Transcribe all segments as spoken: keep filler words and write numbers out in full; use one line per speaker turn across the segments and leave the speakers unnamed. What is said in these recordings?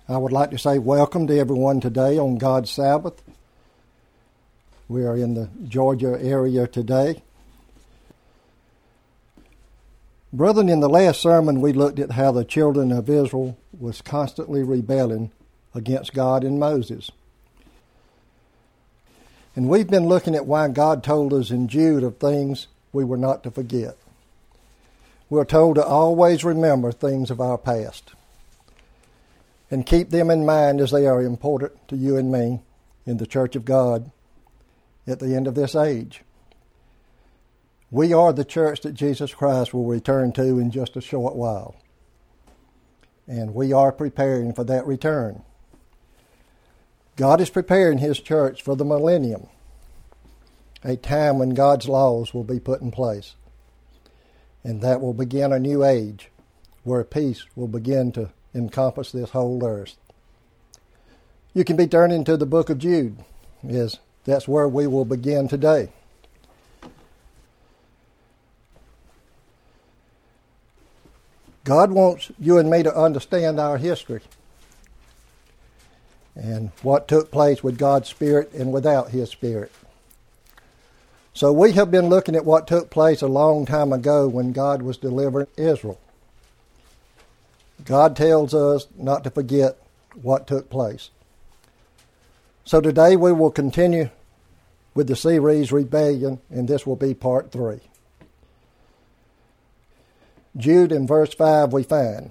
I would like to say welcome to everyone today on God's Sabbath. We are in the Georgia area today. Brethren, in the last sermon we looked at how the children of Israel was constantly rebelling against God and Moses. And we've been looking at why God told us in Jude of things we were not to forget. We're told to always remember things of our past and keep them in mind as they are important to you and me in the Church of God at the end of this age. We are the church that Jesus Christ will return to in just a short while. And we are preparing for that return. God is preparing His church for the millennium, a time when God's laws will be put in place. And that will begin a new age where peace will begin to encompass this whole earth. You can be turning to the book of Jude, as that's where we will begin today. God wants you and me to understand our history and what took place with God's Spirit and without His Spirit. So we have been looking at what took place a long time ago when God was delivering Israel. God tells us not to forget what took place. So today we will continue with the series Rebellion, and this will be part three. Jude in verse five we find,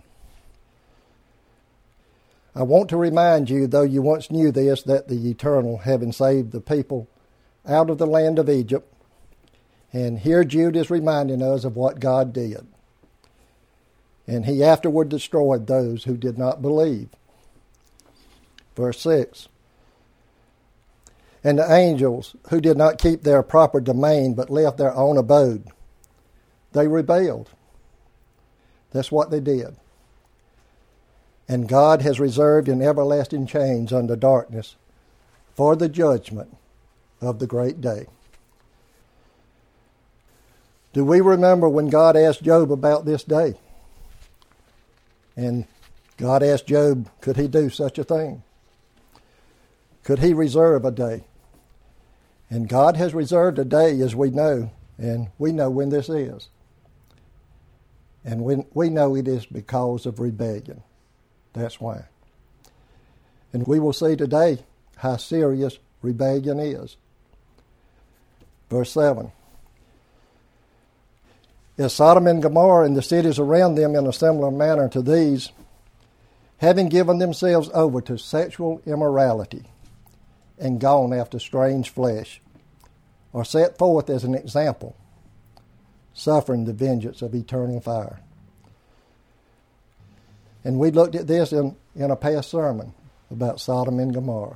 I want to remind you, though you once knew this, that the Eternal, having saved the people out of the land of Egypt, and here Jude is reminding us of what God did. And He afterward destroyed those who did not believe. Verse six, and the angels who did not keep their proper domain but left their own abode, they rebelled. That's what they did. And God has reserved in everlasting chains under darkness for the judgment of the great day. Do we remember when God asked Job about this day? And God asked Job, could he do such a thing? Could he reserve a day? And God has reserved a day, as we know, and we know when this is. And we, we know it is because of rebellion. That's why. And we will see today how serious rebellion is. Verse seven. As Sodom and Gomorrah and the cities around them in a similar manner to these, having given themselves over to sexual immorality and gone after strange flesh, are set forth as an example, suffering the vengeance of eternal fire. And we looked at this in, in a past sermon about Sodom and Gomorrah.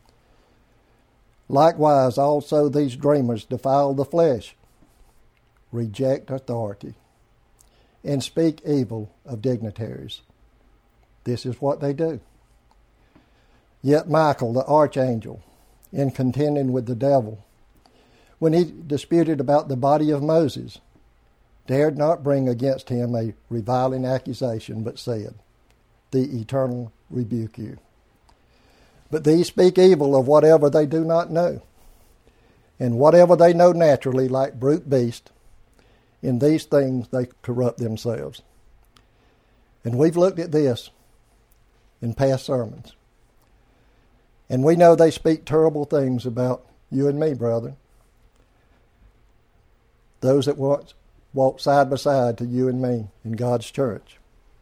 Likewise, also these dreamers defile the flesh, reject authority, and speak evil of dignitaries. This is what they do. Yet Michael, the archangel, in contending with the devil, when he disputed about the body of Moses, dared not bring against him a reviling accusation, but said, the Eternal rebuke you. But these speak evil of whatever they do not know, and whatever they know naturally, like brute beasts, in these things they corrupt themselves. And we've looked at this in past sermons. And we know they speak terrible things about you and me, brethren. Those that once walked side by side to you and me in God's church.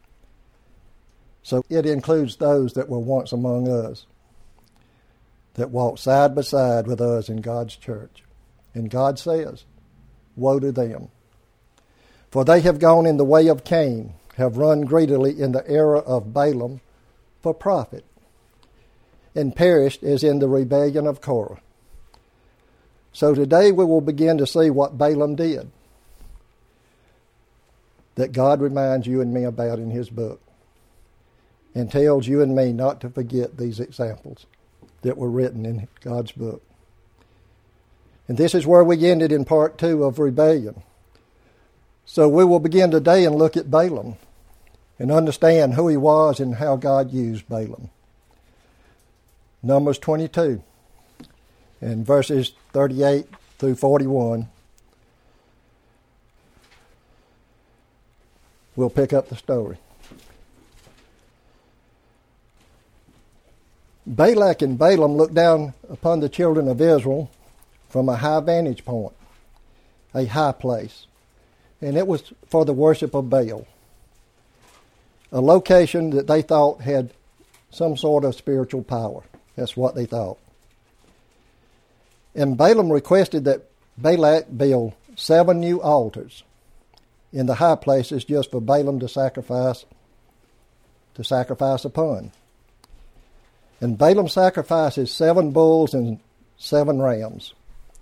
So it includes those that were once among us, that walked side by side with us in God's church. And God says, woe to them. For they have gone in the way of Cain, have run greedily in the error of Balaam for profit, and perished as in the rebellion of Korah. So today we will begin to see what Balaam did, that God reminds you and me about in His book, and tells you and me not to forget these examples that were written in God's book. And this is where we ended in part two of rebellion. So we will begin today and look at Balaam and understand who he was and how God used Balaam Numbers twenty-two, and verses thirty-eight through forty-one. We'll pick up the story. Balak and Balaam looked down upon the children of Israel from a high vantage point, a high place, and it was for the worship of Baal, a location that they thought had some sort of spiritual power. That's what they thought. And Balaam requested that Balak build seven new altars in the high places just for Balaam to sacrifice to sacrifice upon. And Balaam sacrifices seven bulls and seven rams.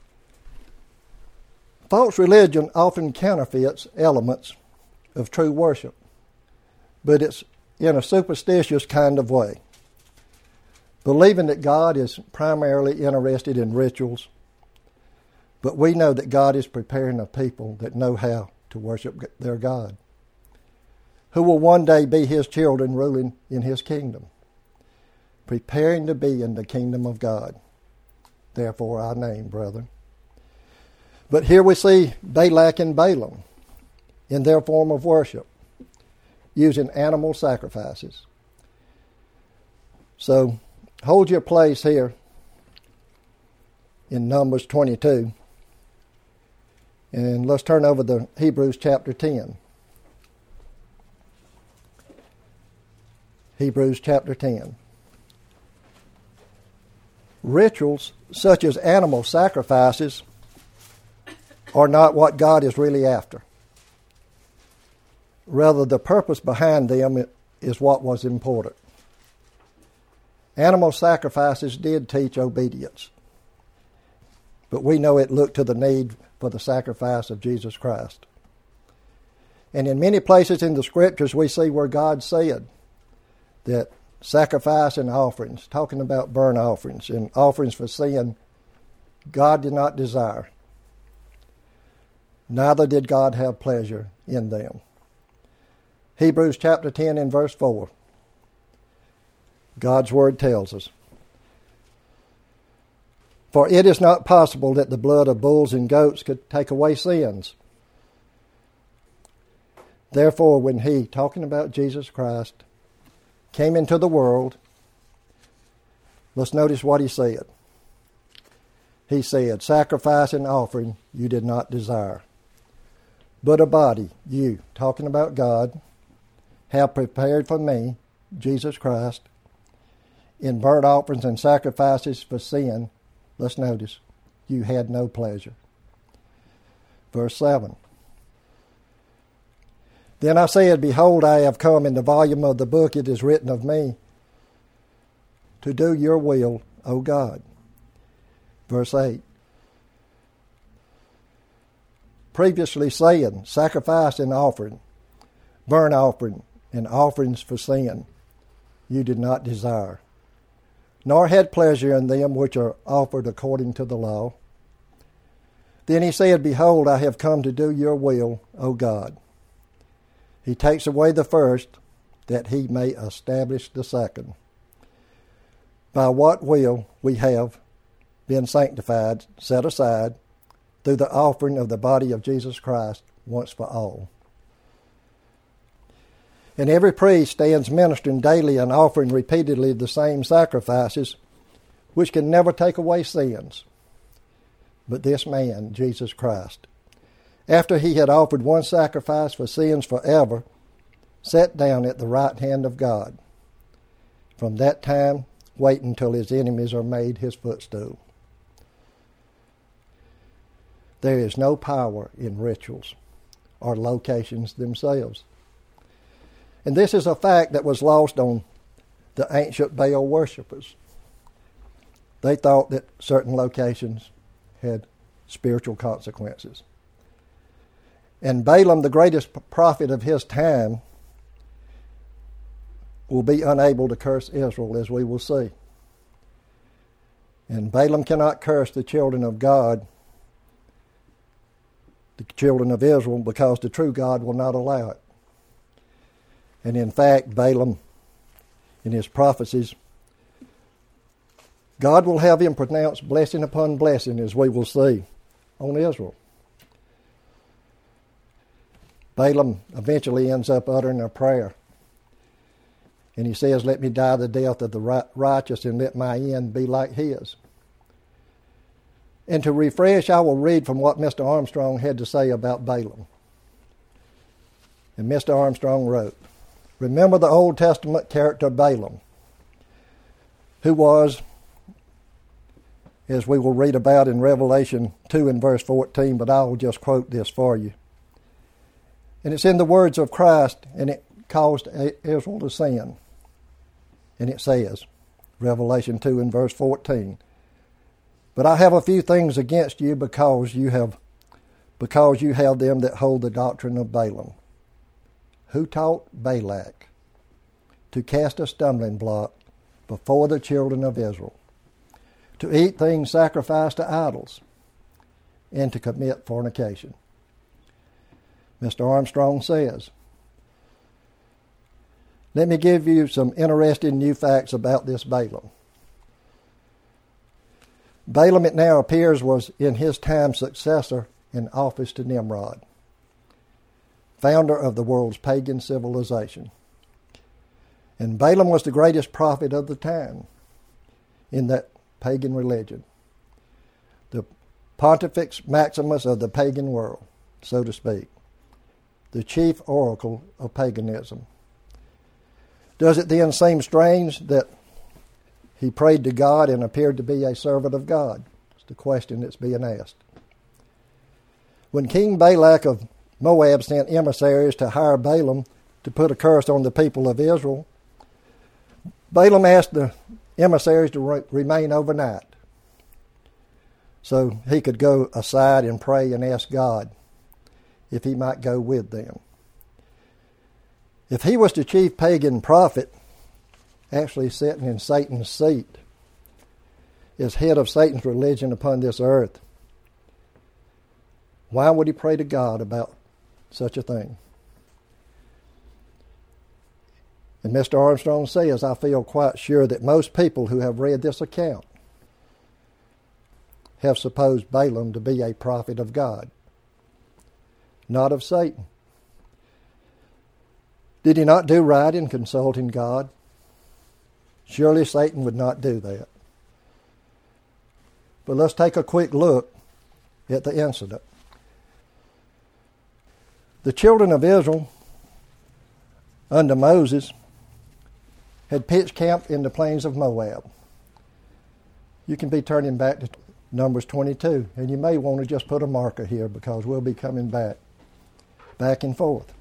False religion often counterfeits elements of true worship, but it's in a superstitious kind of way, believing that God is primarily interested in rituals, but we know that God is preparing a people that know how to worship their God, who will one day be His children ruling in His kingdom, preparing to be in the kingdom of God. Therefore our name, brethren. But here we see Balak and Balaam in their form of worship, using animal sacrifices. So hold your place here in Numbers twenty-two, and let's turn over to Hebrews chapter ten. Hebrews chapter ten. Rituals such as animal sacrifices are not what God is really after. Rather, the purpose behind them is what was important. Animal sacrifices did teach obedience, but we know it looked to the need for the sacrifice of Jesus Christ. And in many places in the Scriptures we see where God said that sacrifice and offerings, talking about burnt offerings and offerings for sin, God did not desire. Neither did God have pleasure in them. Hebrews chapter ten and verse four. God's word tells us, "For it is not possible that the blood of bulls and goats could take away sins. Therefore, when He," talking about Jesus Christ, "came into the world," let's notice what He said. He said, "Sacrifice and offering you did not desire, but a body you," talking about God, "have prepared for me," Jesus Christ, "in burnt offerings and sacrifices for sin." Let's notice, "you had no pleasure." Verse seven. "Then I said, Behold, I have come. In the volume of the book it is written of me, to do your will, O God." Verse eight. Previously saying, sacrifice and offering, burnt offering, and offerings for sin, you did not desire, nor had pleasure in them which are offered according to the law. Then He said, Behold, I have come to do your will, O God. He takes away the first, that He may establish the second. By what will we have been sanctified, set aside, through the offering of the body of Jesus Christ once for all. And every priest stands ministering daily and offering repeatedly the same sacrifices, which can never take away sins. But this man, Jesus Christ, after He had offered one sacrifice for sins forever, sat down at the right hand of God. From that time, wait until His enemies are made His footstool. There is no power in rituals or locations themselves. And this is a fact that was lost on the ancient Baal worshippers. They thought that certain locations had spiritual consequences. And Balaam, the greatest prophet of his time, will be unable to curse Israel, as we will see. And Balaam cannot curse the children of God, the children of Israel, because the true God will not allow it. And in fact, Balaam, in his prophecies, God will have him pronounce blessing upon blessing, as we will see, on Israel. Balaam eventually ends up uttering a prayer. And he says, let me die the death of the righteous and let my end be like his. And to refresh, I will read from what Mister Armstrong had to say about Balaam. And Mister Armstrong wrote, remember the Old Testament character Balaam, who was, as we will read about in Revelation two and verse fourteen, but I will just quote this for you. And it's in the words of Christ, and it caused Israel to sin. And it says, Revelation two and verse fourteen, but I have a few things against you because you have because you have them that hold the doctrine of Balaam, who taught Balak to cast a stumbling block before the children of Israel, to eat things sacrificed to idols, and to commit fornication. Mister Armstrong says, let me give you some interesting new facts about this Balaam. Balaam, it now appears, was in his time successor in office to Nimrod, founder of the world's pagan civilization. And Balaam was the greatest prophet of the time in that pagan religion, the Pontifex Maximus of the pagan world, so to speak, the chief oracle of paganism. Does it then seem strange that he prayed to God and appeared to be a servant of God? It's the question that's being asked. When King Balak of Moab sent emissaries to hire Balaam to put a curse on the people of Israel, Balaam asked the emissaries to re- remain overnight so he could go aside and pray and ask God if he might go with them. If he was the chief pagan prophet, actually sitting in Satan's seat as head of Satan's religion upon this earth, why would he pray to God about such a thing? And Mister Armstrong says, I feel quite sure that most people who have read this account have supposed Balaam to be a prophet of God, not of Satan. Did he not do right in consulting God? Surely Satan would not do that. But let's take a quick look at the incident. The children of Israel, under Moses, had pitched camp in the plains of Moab. You can be turning back to Numbers twenty-two, and you may want to just put a marker here because we'll be coming back, back and forth.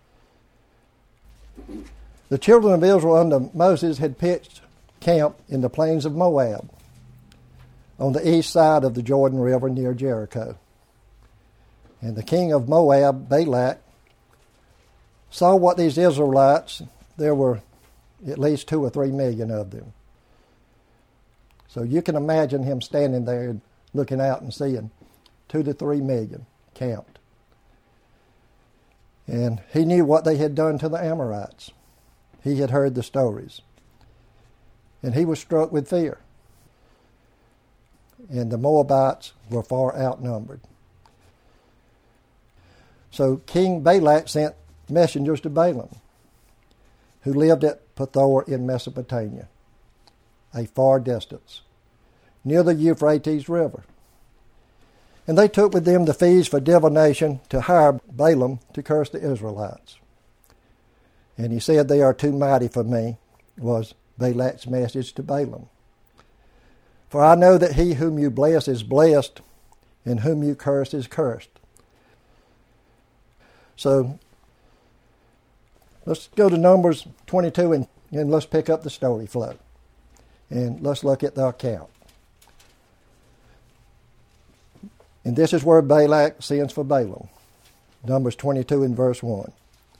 The children of Israel under Moses had pitched camp in the plains of Moab on the east side of the Jordan River near Jericho. And the king of Moab, Balak, saw what these Israelites, there were at least two or three million of them. So you can imagine him standing there and looking out and seeing two to three million camped. And he knew what they had done to the Amorites. He had heard the stories. And he was struck with fear. And the Moabites were far outnumbered. So King Balak sent messengers to Balaam, who lived at Pethor in Mesopotamia, a far distance, near the Euphrates River. And they took with them the fees for divination to hire Balaam to curse the Israelites. And he said, they are too mighty for me, was Balak's message to Balaam. For I know that he whom you bless is blessed, and whom you curse is cursed. So let's go to Numbers twenty-two and, and let's pick up the story flow. And let's look at the account. And this is where Balak sends for Balaam. Numbers twenty-two and verse one.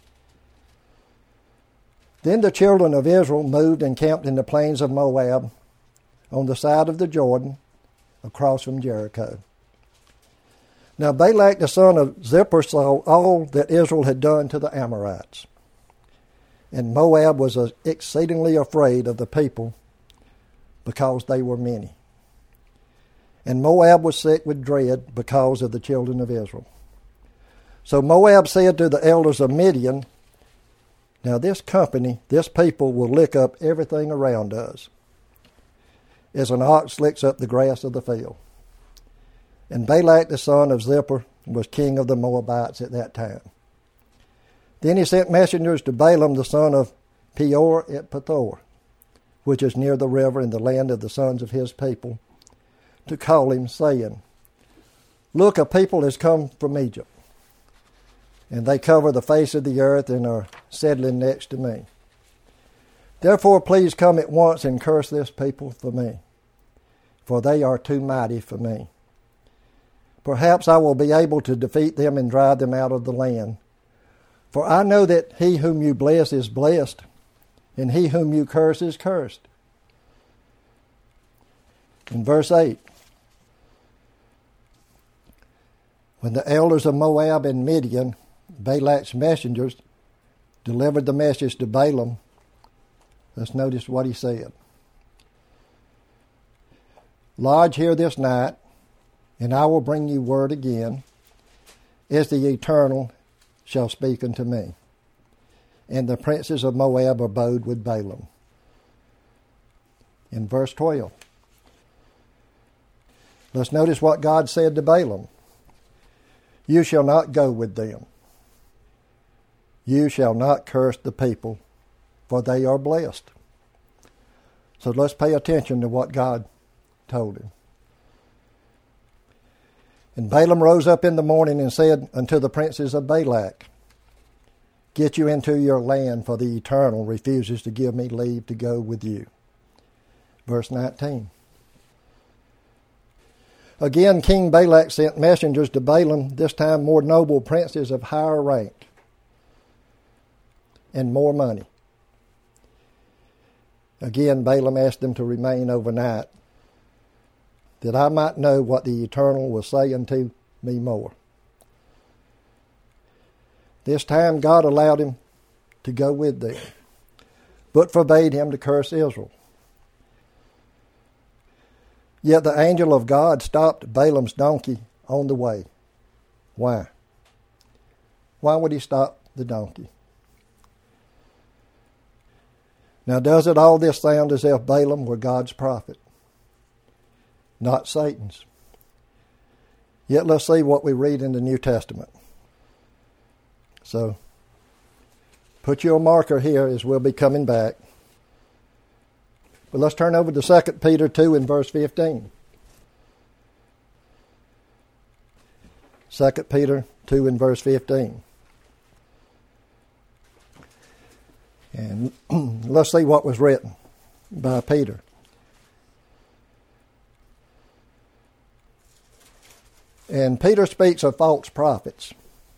Then the children of Israel moved and camped in the plains of Moab on the side of the Jordan across from Jericho. Now Balak the son of Zippor saw all that Israel had done to the Amorites. And Moab was exceedingly afraid of the people because they were many. And Moab was sick with dread because of the children of Israel. So Moab said to the elders of Midian, now this company, this people will lick up everything around us, as an ox licks up the grass of the field. And Balak the son of Zippor was king of the Moabites at that time. Then he sent messengers to Balaam the son of Peor at Pethor, which is near the river in the land of the sons of his people, to call him, saying, Look, a people has come from Egypt, and they cover the face of the earth and are settling next to me. Therefore please come at once and curse this people for me, for they are too mighty for me. Perhaps I will be able to defeat them and drive them out of the land. For I know that he whom you bless is blessed, and he whom you curse is cursed. In verse eight, when the elders of Moab and Midian, Balak's messengers, delivered the message to Balaam, let's notice what he said. Lodge here this night, and I will bring you word again, as the Eternal shall speak unto me. And the princes of Moab abode with Balaam. In verse twelve, let's notice what God said to Balaam. You shall not go with them. You shall not curse the people, for they are blessed. So let's pay attention to what God told him. And Balaam rose up in the morning and said unto the princes of Balak, Get you into your land, for the Eternal refuses to give me leave to go with you. Verse nineteen. Again King Balak sent messengers to Balaam, this time more noble princes of higher rank and more money. Again Balaam asked them to remain overnight, that I might know what the Eternal will say unto me more. This time God allowed him to go with them, but forbade him to curse Israel. Yet the angel of God stopped Balaam's donkey on the way. Why? Why would he stop the donkey? Now, does it all this sound as if Balaam were God's prophet? Not Satan's. Yet let's see what we read in the New Testament. So, put your marker here as we'll be coming back. But let's turn over to Second Peter two and verse fifteen. Second Peter two and verse fifteen. And let's see what was written by Peter. And Peter speaks of false prophets.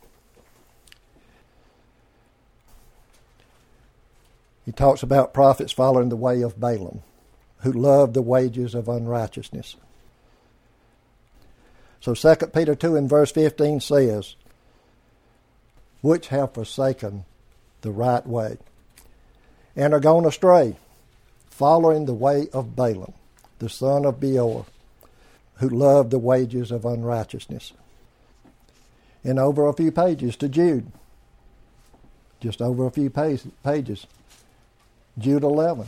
He talks about prophets following the way of Balaam, who loved the wages of unrighteousness. So Second Peter two and verse fifteen says, which have forsaken the right way, and are gone astray, following the way of Balaam, the son of Beor, who loved the wages of unrighteousness. And over a few pages to Jude, just over a few pages, Jude eleven.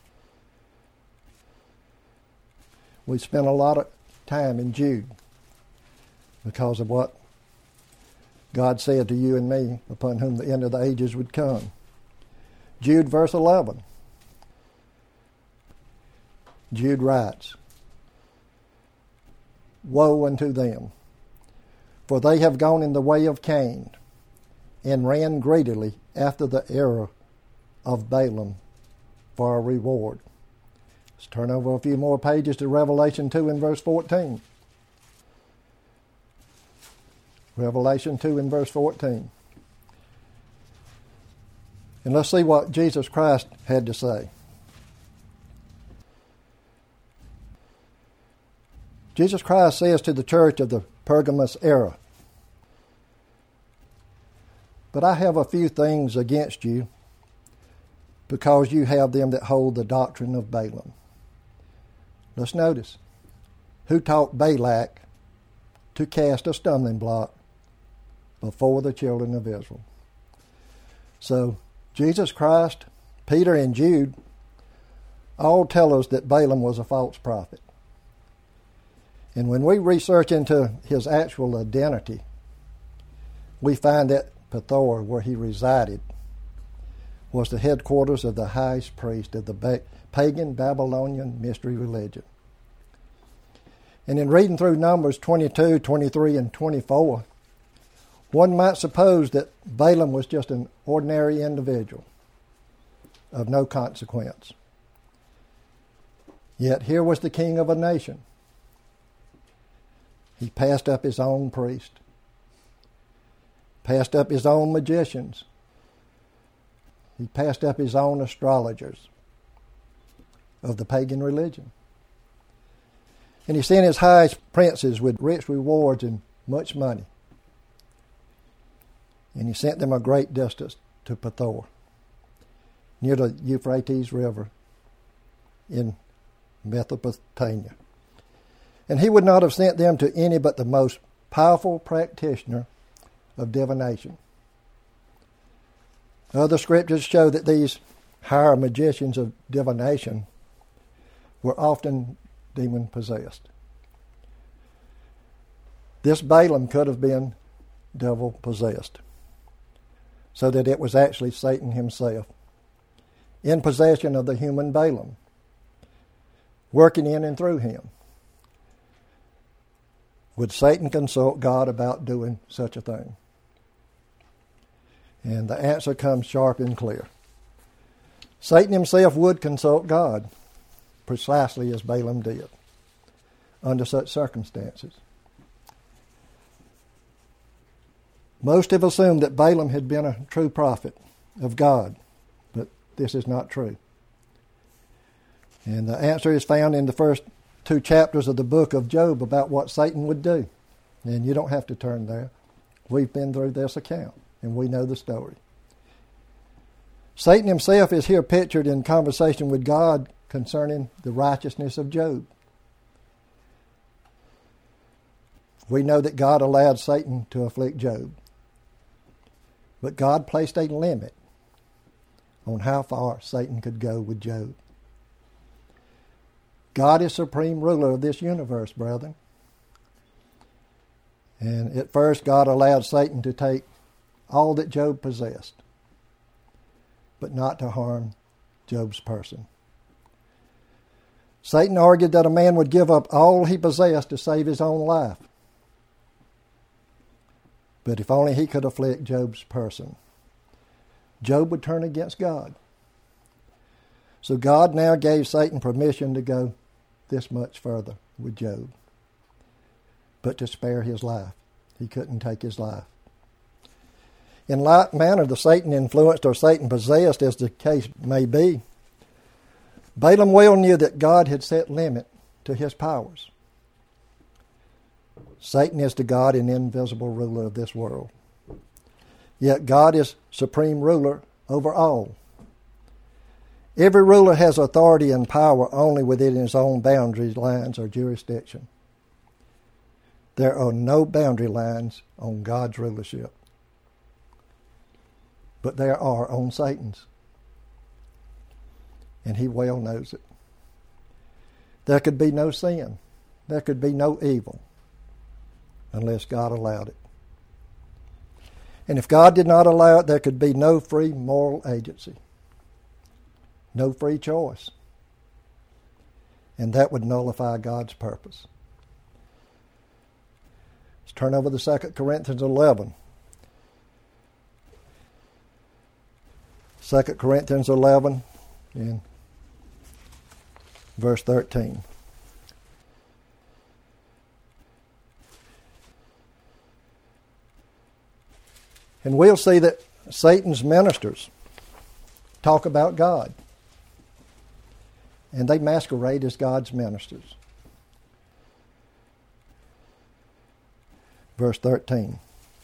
We spent a lot of time in Jude because of what God said to you and me, upon whom the end of the ages would come. Jude verse eleven. Jude writes, Woe unto them, for they have gone in the way of Cain, and ran greedily after the error of Balaam for a reward. Let's turn over a few more pages to Revelation two and verse fourteen. Revelation two and verse fourteen. And let's see what Jesus Christ had to say. Jesus Christ says to the church of the Pergamos era, But I have a few things against you, because you have them that hold the doctrine of Balaam, let's notice, who taught Balak to cast a stumbling block before the children of Israel. So Jesus Christ, Peter, and Jude all tell us that Balaam was a false prophet. And when we research into his actual identity, we find that Pethor, where he resided, was the headquarters of the highest priest of the ba- pagan Babylonian mystery religion. And in reading through Numbers twenty-two, twenty-three, and twenty-four, one might suppose that Balaam was just an ordinary individual of no consequence. Yet here was the king of a nation. He passed up his own priest, passed up his own magicians, he passed up his own astrologers of the pagan religion. And he sent his highest princes with rich rewards and much money. And he sent them a great distance to Pethor, near the Euphrates River in Mesopotamia. And he would not have sent them to any but the most powerful practitioner of divination. Other scriptures show that these higher magicians of divination were often demon-possessed. This Balaam could have been devil-possessed, so that it was actually Satan himself in possession of the human Balaam, working in and through him. Would Satan consult God about doing such a thing? And the answer comes sharp and clear. Satan himself would consult God, precisely as Balaam did, under such circumstances. Most have assumed that Balaam had been a true prophet of God, but this is not true. And the answer is found in the first two chapters of the book of Job about what Satan would do. And you don't have to turn there. We've been through this account, and we know the story. Satan himself is here pictured in conversation with God concerning the righteousness of Job. We know that God allowed Satan to afflict Job, but God placed a limit on how far Satan could go with Job. God is supreme ruler of this universe, brethren. And at first God allowed Satan to take all that Job possessed, but not to harm Job's person. Satan argued that a man would give up all he possessed to save his own life. But if only he could afflict Job's person, Job would turn against God. So God now gave Satan permission to go this much further with Job, but to spare his life. He couldn't take his life. In like manner, the Satan influenced or Satan possessed, as the case may be, Balaam well knew that God had set limit to his powers. Satan is the God and invisible ruler of this world. Yet God is supreme ruler over all. Every ruler has authority and power only within his own boundaries, lines, or jurisdiction. There are no boundary lines on God's rulership, but there are on Satan's, and he well knows it. There could be no sin, there could be no evil, unless God allowed it. And if God did not allow it, there could be no free moral agency, no free choice. And that would nullify God's purpose. Let's turn over to Second Corinthians eleven. Second Corinthians eleven in verse thirteen. And we'll see that Satan's ministers talk about God, and they masquerade as God's ministers. Verse thirteen.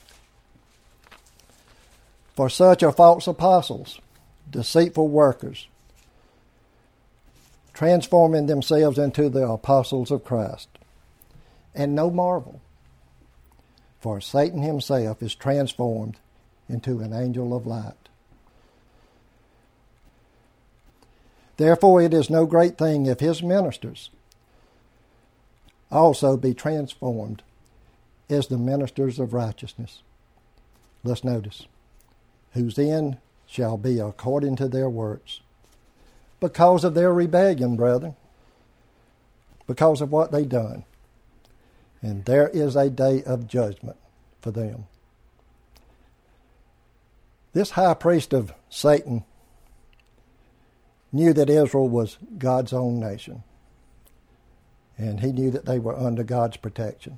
For such are false apostles, deceitful workers, transforming themselves into the apostles of Christ. And no marvel, for Satan himself is transformed into an angel of light. Therefore it is no great thing if his ministers also be transformed as the ministers of righteousness. Let's notice, whose end shall be according to their works. Because of their rebellion, brethren, because of what they done. And there is a day of judgment for them. This high priest of Satan knew that Israel was God's own nation. And he knew that they were under God's protection.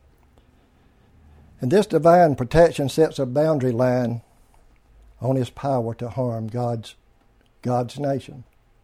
And this divine protection sets a boundary line on his power to harm God's, God's nation.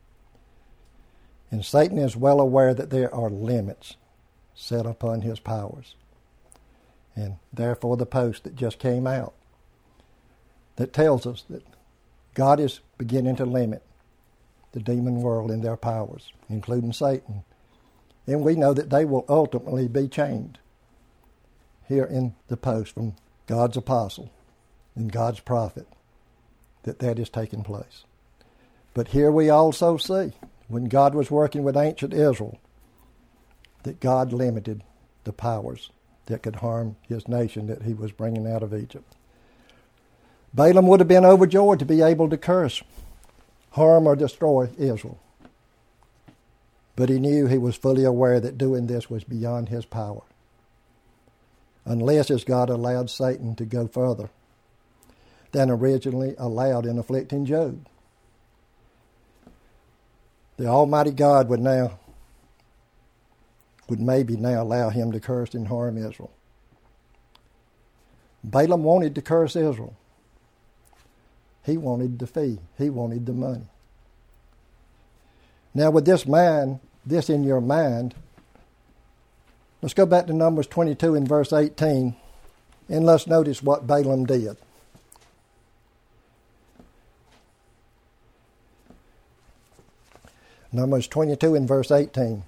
And Satan is well aware that there are limits set upon his powers. And therefore the post that just came out that tells us that God is beginning to limit the demon world in their powers, including Satan. And we know that they will ultimately be chained here in the post from God's apostle and God's prophet that that is taking place. But here we also see, when God was working with ancient Israel, that God limited the powers that could harm his nation that he was bringing out of Egypt. Balaam would have been overjoyed to be able to curse, harm, or destroy Israel. But he knew, he was fully aware that doing this was beyond his power. Unless as God allowed Satan to go further than originally allowed in afflicting Job. The Almighty God would now, would maybe now allow him to curse and harm Israel. Balaam wanted to curse Israel. He wanted the fee. He wanted the money. Now with this mind, this in your mind, let's go back to Numbers twenty-two and verse eighteen, and let's notice what Balaam did. Numbers twenty-two and verse eighteen.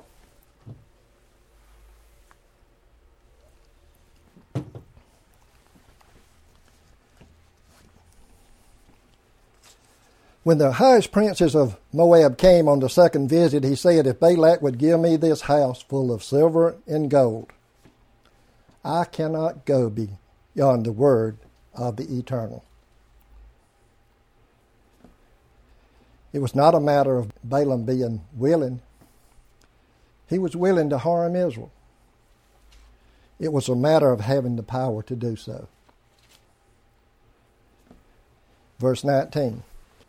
When the highest princes of Moab came on the second visit, he said, if Balak would give me this house full of silver and gold, I cannot go beyond the word of the Eternal. It was not a matter of Balaam being willing. He was willing to harm Israel. It was a matter of having the power to do so. Verse nineteen.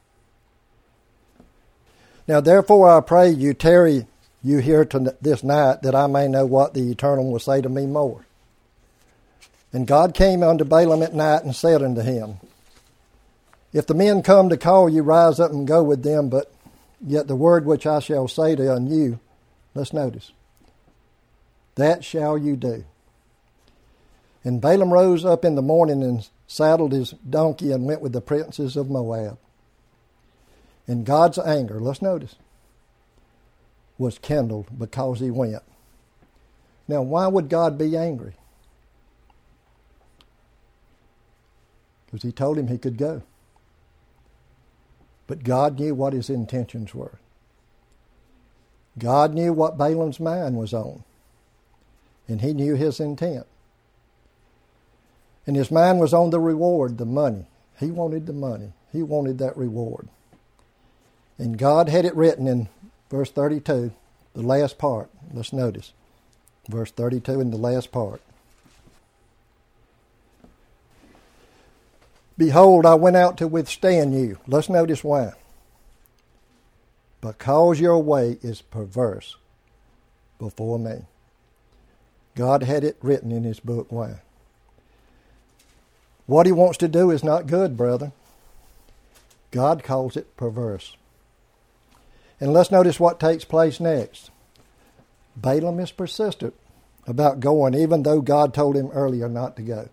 Now therefore I pray you, tarry you here to this night, that I may know what the Eternal will say to me more. And God came unto Balaam at night and said unto him, if the men come to call you, rise up and go with them, but yet the word which I shall say to you, let's notice, that shall you do. And Balaam rose up in the morning and saddled his donkey and went with the princes of Moab. And God's anger, let's notice, was kindled because he went. Now, why would God be angry? Because he told him he could go. But God knew what his intentions were. God knew what Balaam's mind was on. And he knew his intent. And his mind was on the reward, the money. He wanted the money. He wanted that reward. And God had it written in verse thirty-two, the last part. Let's notice. Verse thirty-two in the last part. Behold, I went out to withstand you. Let's notice why. Because your way is perverse before me. God had it written in his book. Why? What he wants to do is not good, brother. God calls it perverse. And let's notice what takes place next. Balaam is persistent about going, even though God told him earlier not to go.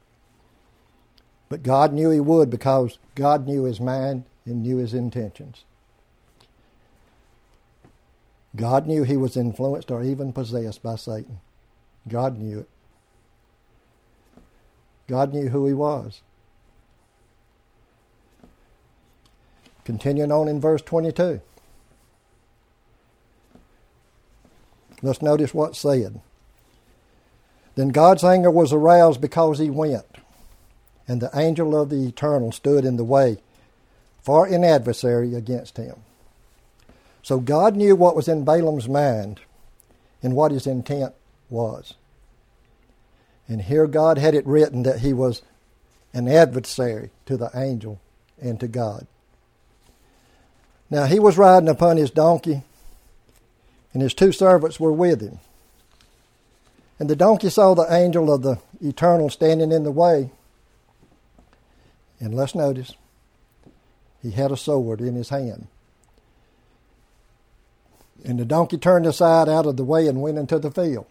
But God knew he would, because God knew his mind and knew his intentions. God knew he was influenced or even possessed by Satan. God knew it. God knew who he was. Continuing on in verse twenty-two. Let's notice what's said. Then God's anger was aroused because he went, and the angel of the Eternal stood in the way for an adversary against him. So God knew what was in Balaam's mind and what his intent was. And here God had it written that he was an adversary to the angel and to God. Now he was riding upon his donkey, and his two servants were with him. And the donkey saw the angel of the Eternal standing in the way. And let's notice, he had a sword in his hand. And the donkey turned aside out of the way and went into the field.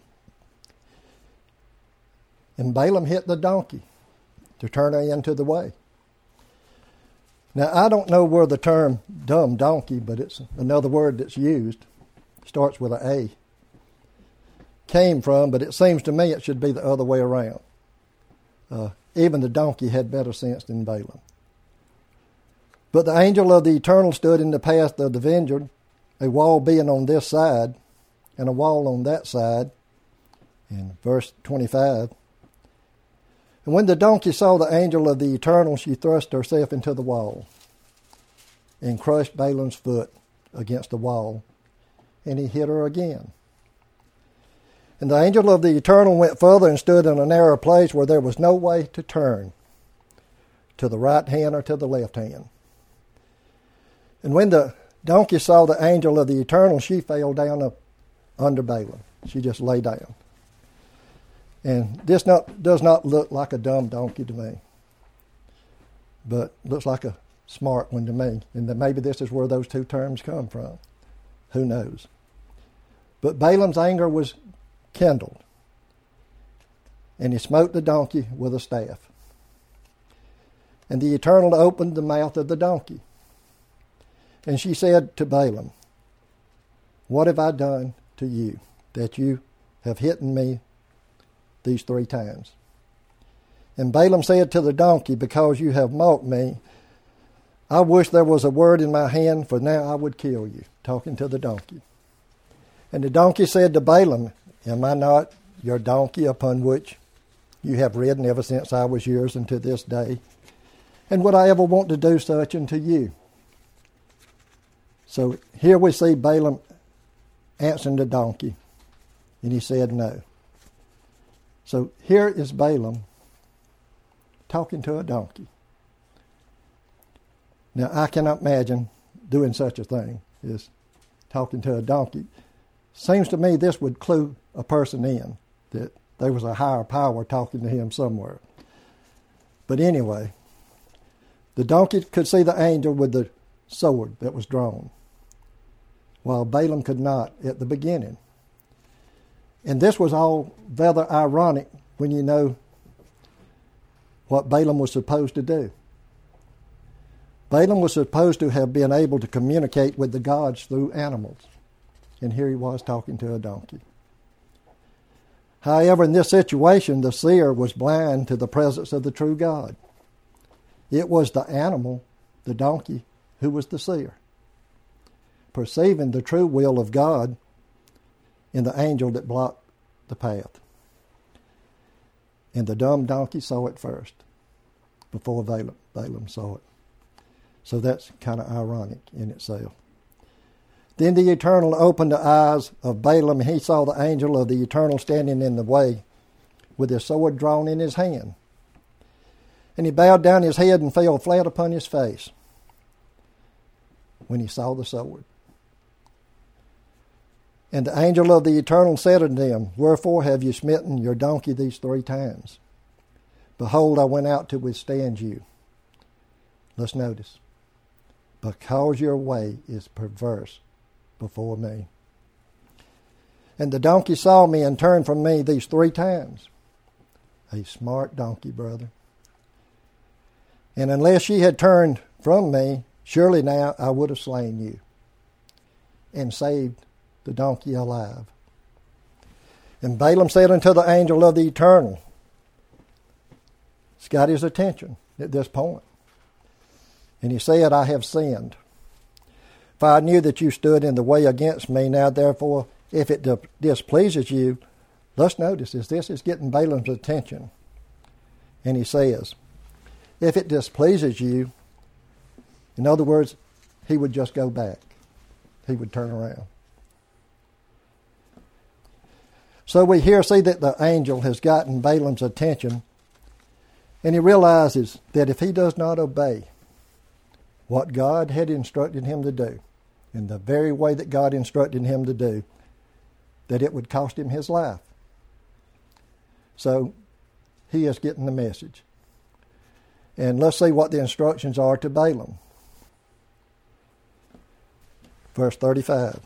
And Balaam hit the donkey to turn her into the way. Now, I don't know where the term dumb donkey, but it's another word that's used. Starts with an A. Came from, but it seems to me it should be the other way around. Uh, even the donkey had better sense than Balaam. But the angel of the Eternal stood in the path of the vineyard, a wall being on this side and a wall on that side. In verse twenty-five. And when the donkey saw the angel of the Eternal, she thrust herself into the wall and crushed Balaam's foot against the wall, and he hit her again. And the angel of the Eternal went further and stood in a narrow place where there was no way to turn, to the right hand or to the left hand. And when the donkey saw the angel of the Eternal, she fell down up under Balaam. She just lay down. And this not, does not look like a dumb donkey to me, but looks like a smart one to me. And that maybe this is where those two terms come from. Who knows? But Balaam's anger was kindled, and he smote the donkey with a staff. And the Eternal opened the mouth of the donkey. And she said to Balaam, what have I done to you that you have hit me these three times? And Balaam said to the donkey, because you have mocked me, I wish there was a word in my hand, for now I would kill you. Talking to the donkey. And the donkey said to Balaam, am I not your donkey upon which you have ridden ever since I was yours and to this day? And would I ever want to do such unto you? So here we see Balaam answering the donkey, and he said no. So here is Balaam talking to a donkey. Now I cannot imagine doing such a thing, is talking to a donkey. Seems to me this would clue a person in that there was a higher power talking to him somewhere. But anyway, the donkey could see the angel with the sword that was drawn, while Balaam could not at the beginning. And this was all rather ironic when you know what Balaam was supposed to do. Balaam was supposed to have been able to communicate with the gods through animals. And here he was talking to a donkey. However, in this situation, the seer was blind to the presence of the true God. It was the animal, the donkey, who was the seer, perceiving the true will of God in the angel that blocked the path. And the dumb donkey saw it first, before Balaam, Balaam saw it. So that's kind of ironic in itself. Then the Eternal opened the eyes of Balaam, and he saw the angel of the Eternal standing in the way with his sword drawn in his hand. And he bowed down his head and fell flat upon his face when he saw the sword. And the angel of the Eternal said unto him, wherefore have you smitten your donkey these three times? Behold, I went out to withstand you. Let's notice. Because your way is perverse before me. And the donkey saw me and turned from me these three times. A smart donkey, brother. And unless she had turned from me, surely now I would have slain you and saved the donkey alive. And Balaam said unto the angel of the Eternal, it's got his attention at this point. And he said, I have sinned. For I knew that you stood in the way against me. Now therefore, if it displeases you, let's notice this. This is getting Balaam's attention. And he says, if it displeases you, in other words, he would just go back. He would turn around. So we here see that the angel has gotten Balaam's attention, and he realizes that if he does not obey what God had instructed him to do, in the very way that God instructed him to do, that it would cost him his life. So he is getting the message. And let's see what the instructions are to Balaam. Verse thirty-five.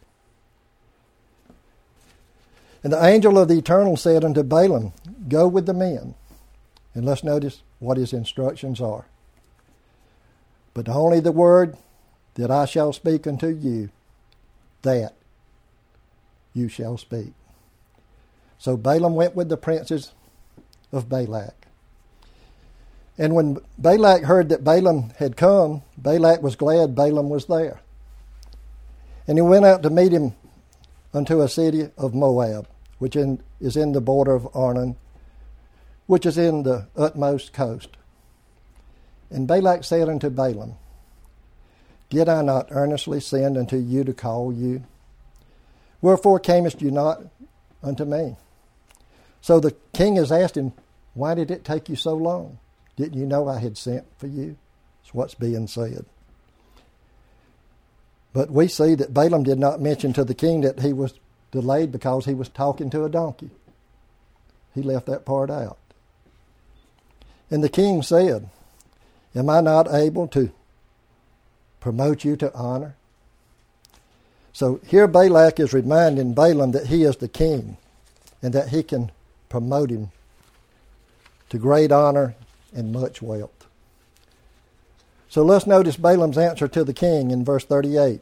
And the angel of the Eternal said unto Balaam, go with the men. And let's notice what his instructions are. But only the word that I shall speak unto you, that you shall speak. So Balaam went with the princes of Balak. And when Balak heard that Balaam had come, Balak was glad Balaam was there. And he went out to meet him unto a city of Moab, which in, is in the border of Arnon, which is in the utmost coast. And Balak said unto Balaam, did I not earnestly send unto you to call you? Wherefore camest you not unto me? So the king has asked him, why did it take you so long? Didn't you know I had sent for you? That's what's being said. But we see that Balaam did not mention to the king that he was delayed because he was talking to a donkey. He left that part out. And the king said, am I not able to promote you to honor? So here Balak is reminding Balaam that he is the king and that he can promote him to great honor and much wealth. So let's notice Balaam's answer to the king in verse thirty-eight.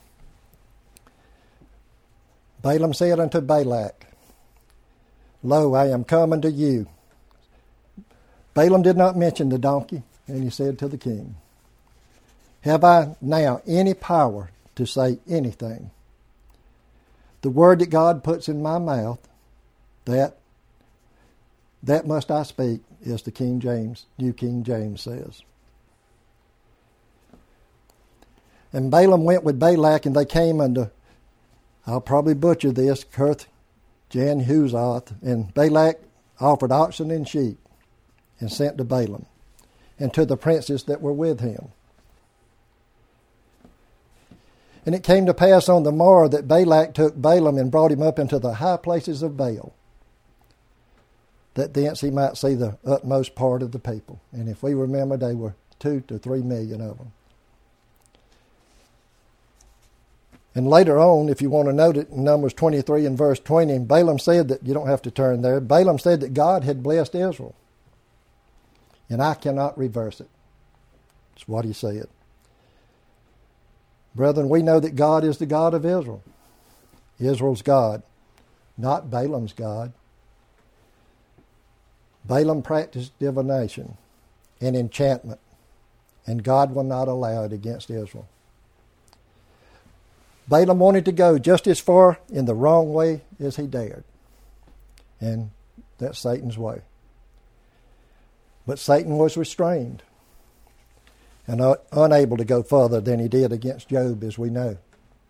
Balaam said unto Balak, lo, I am come unto you. Balaam did not mention the donkey, and he said to the king, have I now any power to say anything? The word that God puts in my mouth, that that must I speak, as the King James, New King James says. And Balaam went with Balak, and they came unto, I'll probably butcher this, Kirth Jan Huzoth, and Balak offered oxen and sheep, and sent to Balaam, and to the princes that were with him. And it came to pass on the morrow that Balak took Balaam and brought him up into the high places of Baal, that thence he might see the utmost part of the people. And if we remember, they were two to three million of them. And later on, if you want to note it, in Numbers twenty-three and verse twenty, Balaam said that, you don't have to turn there, Balaam said that God had blessed Israel. And I cannot reverse it. That's what he said. Brethren, we know that God is the God of Israel. Israel's God, not Balaam's God. Balaam practiced divination and enchantment, and God will not allow it against Israel. Balaam wanted to go just as far in the wrong way as he dared, and that's Satan's way. But Satan was restrained and uh, unable to go further than he did against Job, as we know.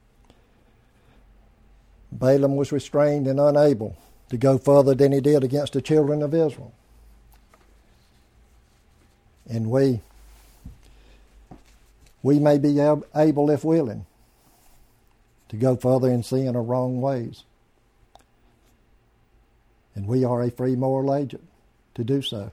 Balaam was restrained and unable to go further than he did against the children of Israel. And we, we may be able, if willing, to go further in sin or wrong ways. And we are a free moral agent to do so.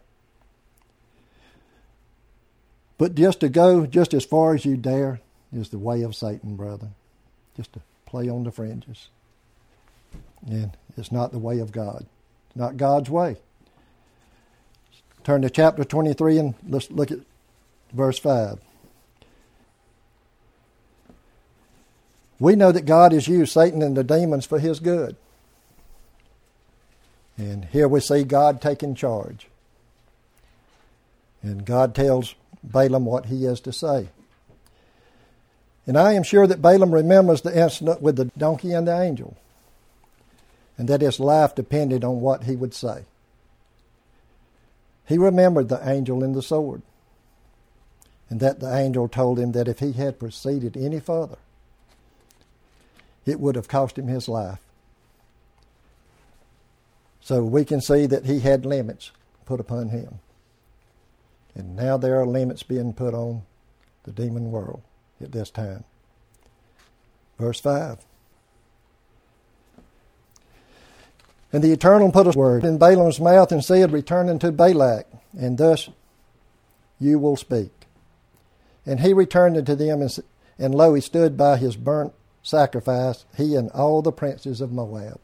But just to go just as far as you dare is the way of Satan, brother. Just to play on the fringes. And it's not the way of God. It's not God's way. Turn to chapter twenty-three and let's look at verse five. We know that God has used Satan and the demons for his good. And here we see God taking charge. And God tells Balaam what he is to say. And I am sure that Balaam remembers the incident with the donkey and the angel, and that his life depended on what he would say. He remembered the angel and the sword, and that the angel told him that if he had proceeded any further, it would have cost him his life. So we can see that he had limits put upon him. And now there are limits being put on the demon world at this time. Verse five. And the Eternal put a word in Balaam's mouth and said, Return unto Balak, and thus you will speak. And he returned unto them, and, and lo, he stood by his burnt sacrifice, he and all the princes of Moab.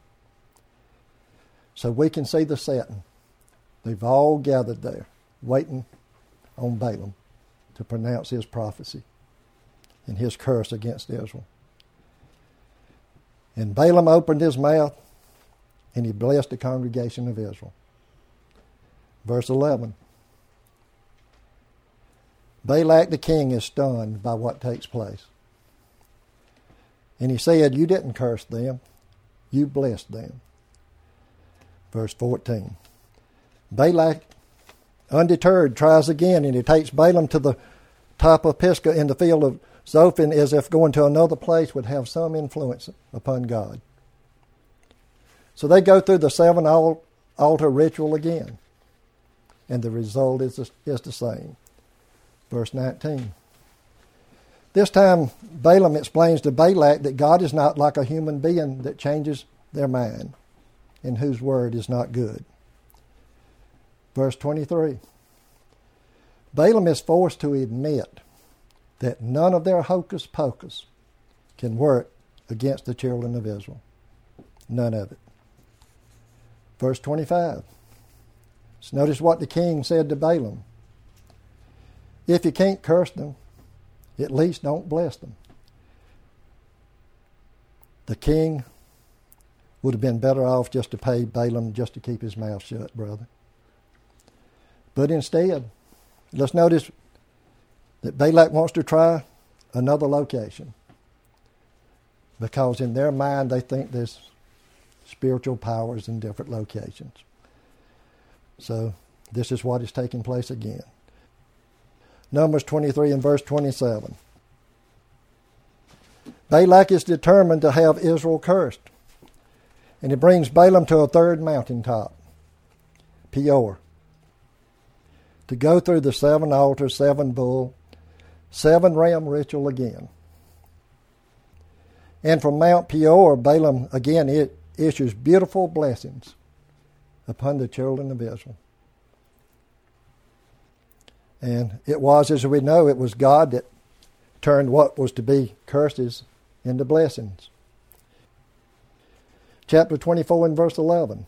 So we can see the setting. They've all gathered there, waiting on Balaam to pronounce his prophecy and his curse against Israel. And Balaam opened his mouth, and he blessed the congregation of Israel. Verse eleven. Balak the king is stunned by what takes place. And he said, You didn't curse them, you blessed them. Verse fourteen. Balak, undeterred, tries again, and he takes Balaam to the top of Pisgah in the field of Zophim, as if going to another place would have some influence upon God. So they go through the seven altar ritual again, and the result is the, is the same. Verse nineteen. This time, Balaam explains to Balak that God is not like a human being that changes their mind and whose word is not good. Verse twenty-three. Balaam is forced to admit that none of their hocus pocus can work against the children of Israel. None of it. Verse twenty-five. So notice what the king said to Balaam. If you can't curse them, at least don't bless them. The king would have been better off just to pay Balaam just to keep his mouth shut, brother. But instead, let's notice that Balak wants to try another location, because in their mind they think there's spiritual powers in different locations. So this is what is taking place again. Numbers twenty-three and verse twenty-seven. Balak is determined to have Israel cursed, and he brings Balaam to a third mountaintop, Peor, to go through the seven altar, seven bull, seven ram ritual again. And from Mount Peor, Balaam again it issues beautiful blessings upon the children of Israel. And it was, as we know, it was God that turned what was to be curses into blessings. Chapter twenty-four and verse eleven.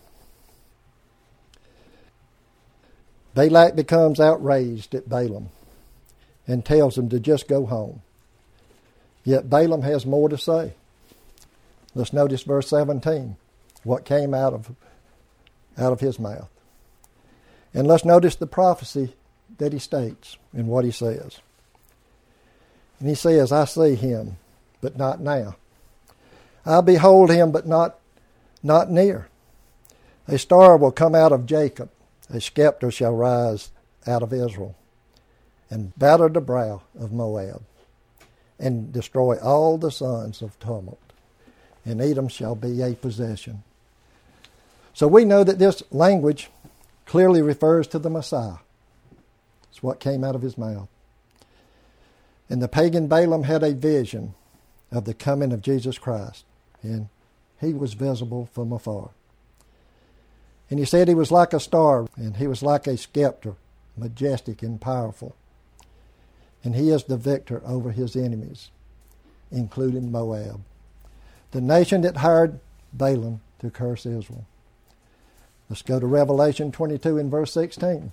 Balak becomes outraged at Balaam and tells him to just go home. Yet Balaam has more to say. Let's notice verse seventeen, what came out of, out of his mouth. And let's notice the prophecy that he states and what he says. And he says, I see him, but not now. I behold him, but not, not near. A star will come out of Jacob. A scepter shall rise out of Israel, and batter the brow of Moab, and destroy all the sons of tumult. And Edom shall be a possession. So we know that this language clearly refers to the Messiah. It's what came out of his mouth. And the pagan Balaam had a vision of the coming of Jesus Christ, and he was visible from afar. And he said he was like a star, and he was like a scepter, majestic and powerful. And he is the victor over his enemies, including Moab, the nation that hired Balaam to curse Israel. Let's go to Revelation twenty-two and verse sixteen.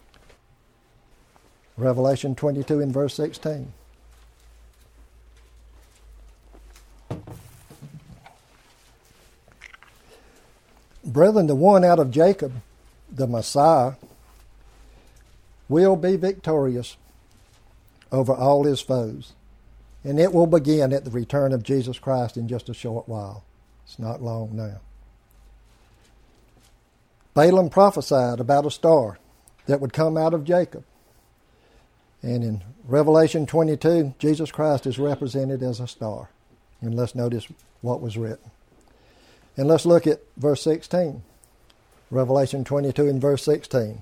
Revelation twenty-two and verse sixteen. Brethren, the one out of Jacob, the Messiah, will be victorious over all his foes. And it will begin at the return of Jesus Christ in just a short while. It's not long now. Balaam prophesied about a star that would come out of Jacob. And in Revelation twenty-two, Jesus Christ is represented as a star. And let's notice what was written. And let's look at verse sixteen. Revelation twenty-two and verse sixteen.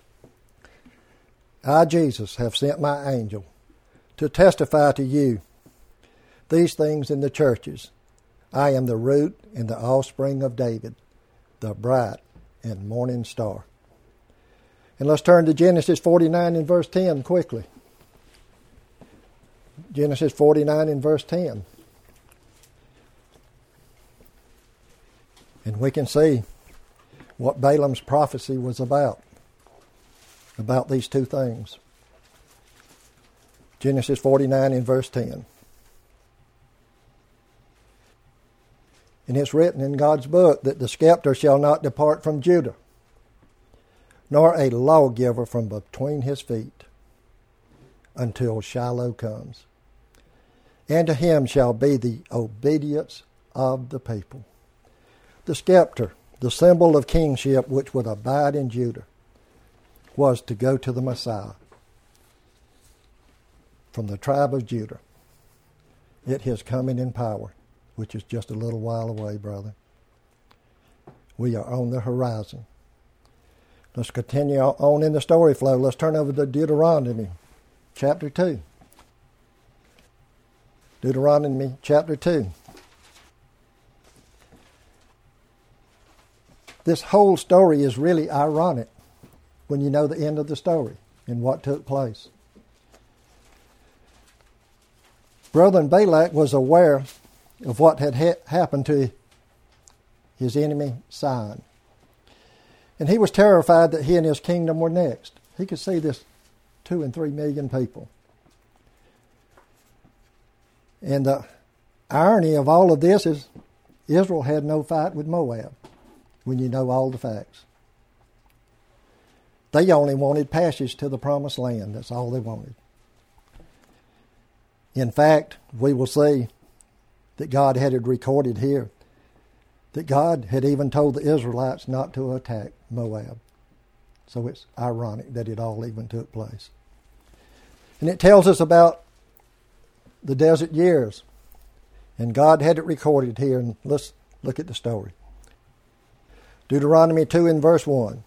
I, Jesus, have sent my angel to testify to you these things in the churches. I am the root and the offspring of David, the bright and morning star. And let's turn to Genesis forty-nine and verse ten quickly. Genesis forty-nine and verse ten. And we can see what Balaam's prophecy was about, about these two things. Genesis forty-nine and verse ten. And it's written in God's book that the scepter shall not depart from Judah, nor a lawgiver from between his feet, until Shiloh comes. And to him shall be the obedience of the people. The scepter, the symbol of kingship which would abide in Judah, was to go to the Messiah from the tribe of Judah. It is coming in power, which is just a little while away, brother. We are on the horizon. Let's continue on in the story flow. Let's turn over to Deuteronomy chapter two. Deuteronomy chapter two. This whole story is really ironic when you know the end of the story and what took place. Brother Balak was aware of what had ha- happened to his enemy Sihon. And he was terrified that he and his kingdom were next. He could see this two and three million people. And the irony of all of this is Israel had no fight with Moab, when you know all the facts. They only wanted passage to the promised land. That's all they wanted. In fact, we will see that God had it recorded here that God had even told the Israelites not to attack Moab. So it's ironic that it all even took place. And it tells us about the desert years. And God had it recorded here. And let's look at the story. Deuteronomy two and verse one.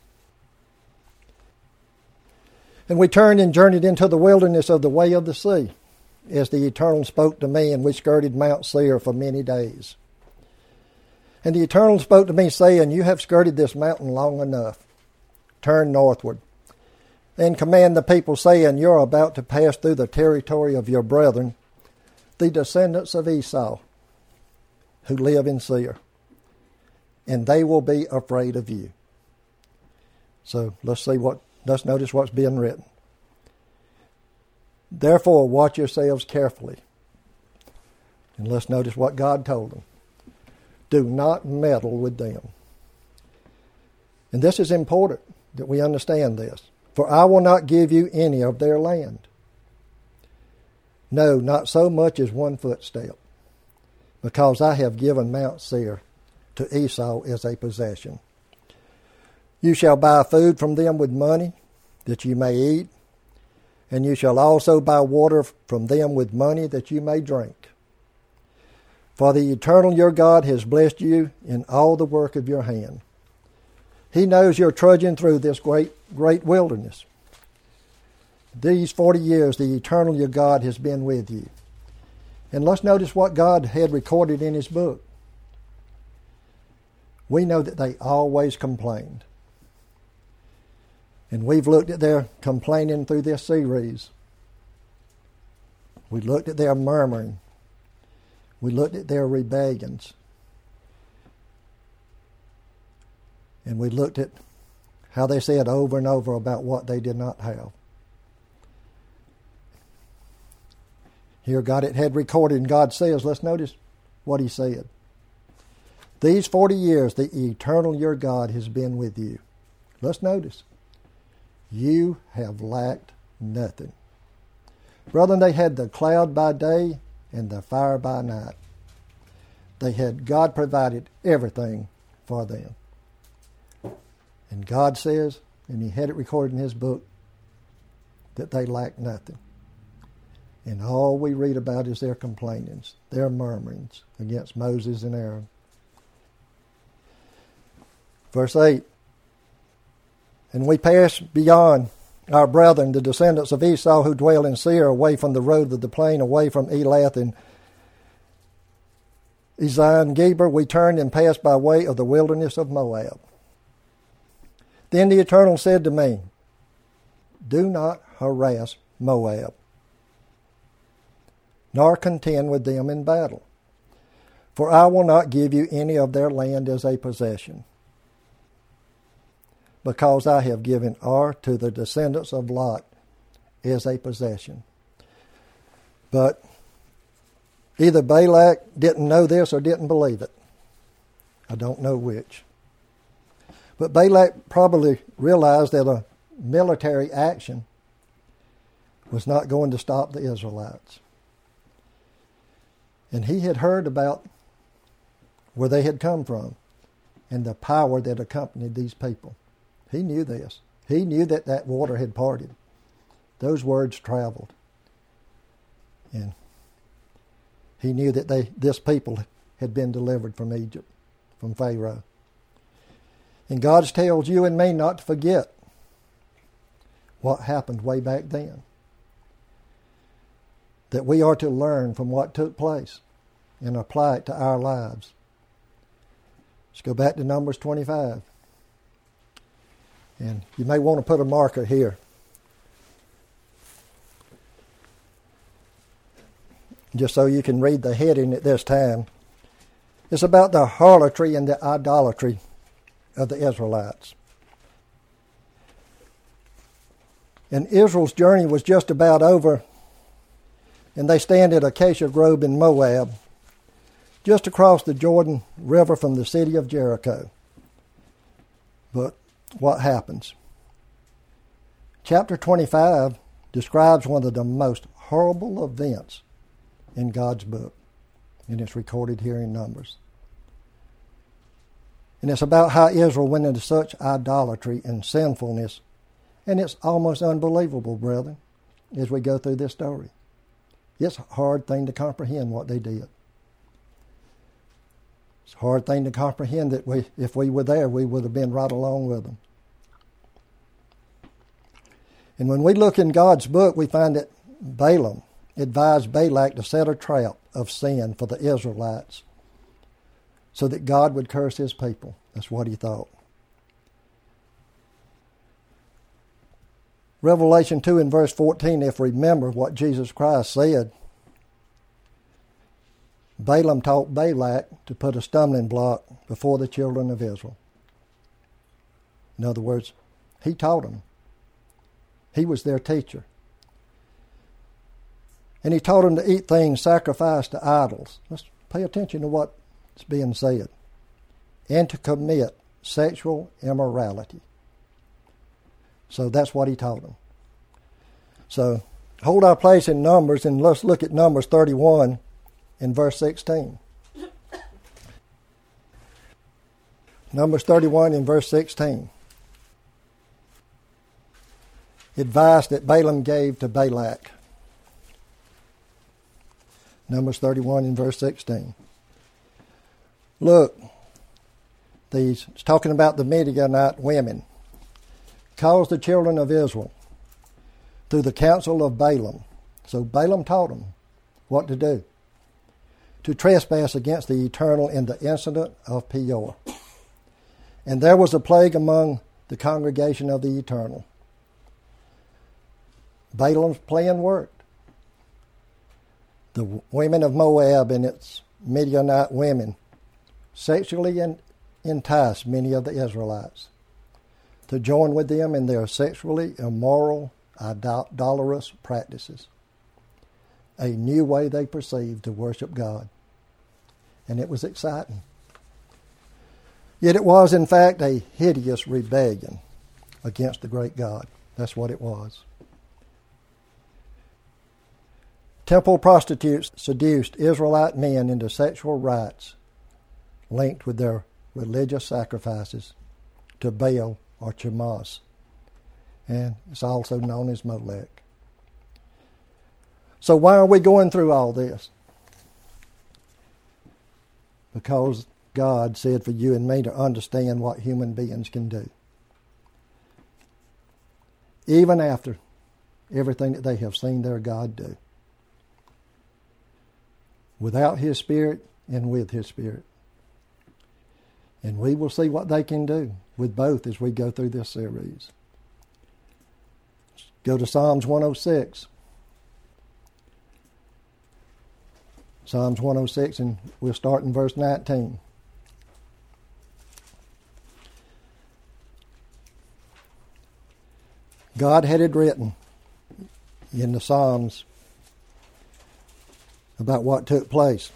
And we turned and journeyed into the wilderness of the way of the sea, as the Eternal spoke to me, and we skirted Mount Seir for many days. And the Eternal spoke to me, saying, You have skirted this mountain long enough. Turn northward, and command the people, saying, You are about to pass through the territory of your brethren, the descendants of Esau, who live in Seir, and they will be afraid of you. So let's see what, let's notice what's being written. Therefore, watch yourselves carefully. And let's notice what God told them. Do not meddle with them. And this is important that we understand this. For I will not give you any of their land. No, not so much as one footstep, because I have given Mount Seir to Esau as a possession. You shall buy food from them with money, that you may eat, and you shall also buy water from them with money, that you may drink. For the Eternal your God has blessed you in all the work of your hand. He knows you're trudging through this great, great wilderness. These forty years the Eternal your God has been with you. And let's notice what God had recorded in his book. We know that they always complained. And we've looked at their complaining through this series. We looked at their murmuring. We looked at their rebellions. And we looked at how they said over and over about what they did not have. Here God it had recorded, and God says, let's notice what he said. These forty years, the eternal your God has been with you. Let's notice, you have lacked nothing. Brethren, they had the cloud by day and the fire by night. They had, God provided everything for them. And God says, and he had it recorded in his book, that they lacked nothing. And all we read about is their complainings, their murmurings against Moses and Aaron. Verse eight, and we passed beyond our brethren, the descendants of Esau who dwell in Seir, away from the road of the plain, away from Elath and Ezion Geber. We turned and passed by way of the wilderness of Moab. Then the Eternal said to me, do not harass Moab, nor contend with them in battle, for I will not give you any of their land as a possession, because I have given Ar to the descendants of Lot as a possession. But either Balak didn't know this or didn't believe it. I don't know which. But Balak probably realized that a military action was not going to stop the Israelites. And he had heard about where they had come from and the power that accompanied these people. He knew this. He knew that that water had parted. Those words traveled. And he knew that they, this people had been delivered from Egypt, from Pharaoh. And God tells you and me not to forget what happened way back then. That we are to learn from what took place and apply it to our lives. Let's go back to Numbers twenty-five. And you may want to put a marker here. Just so you can read the heading at this time. It's about the harlotry and the idolatry of the Israelites. And Israel's journey was just about over, and they stand at Acacia Grove in Moab, just across the Jordan River from the city of Jericho. But what happens? Chapter twenty-five describes one of the most horrible events in God's book, and it's recorded here in Numbers. And it's about how Israel went into such idolatry and sinfulness, and it's almost unbelievable, brethren, as we go through this story. It's a hard thing to comprehend what they did. It's a hard thing to comprehend that we, if we were there, we would have been right along with them. And when we look in God's book, we find that Balaam advised Balak to set a trap of sin for the Israelites so that God would curse his people. That's what he thought. Revelation two and verse fourteen, if we remember what Jesus Christ said, Balaam taught Balak to put a stumbling block before the children of Israel. In other words, he taught them. He was their teacher. And he taught them to eat things sacrificed to idols. Let's pay attention to what's being said. And to commit sexual immorality. So that's what he taught them. So hold our place in Numbers, and let's look at Numbers thirty-one in verse sixteen. Numbers thirty-one in verse sixteen. Advice that Balaam gave to Balak. Numbers thirty-one in verse sixteen. Look, these, it's talking about the Midianite women, caused the children of Israel through the counsel of Balaam. So Balaam taught them what to do. To trespass against the Eternal in the incident of Peor. And there was a plague among the congregation of the Eternal. Balaam's plan worked. The women of Moab and its Midianite women sexually enticed many of the Israelites to join with them in their sexually immoral, idolatrous practices. A new way they perceived to worship God. And it was exciting. Yet it was, in fact, a hideous rebellion against the great God. That's what it was. Temple prostitutes seduced Israelite men into sexual rites linked with their religious sacrifices to Baal or Chemosh, and it's also known as Molech. So why are we going through all this? Because God said for you and me to understand what human beings can do. Even after everything that they have seen their God do. Without His Spirit and with His Spirit. And we will see what they can do with both as we go through this series. Let's go to Psalms one oh six. Psalms one oh six, and we'll start in verse nineteen. God had it written in the Psalms about what took place.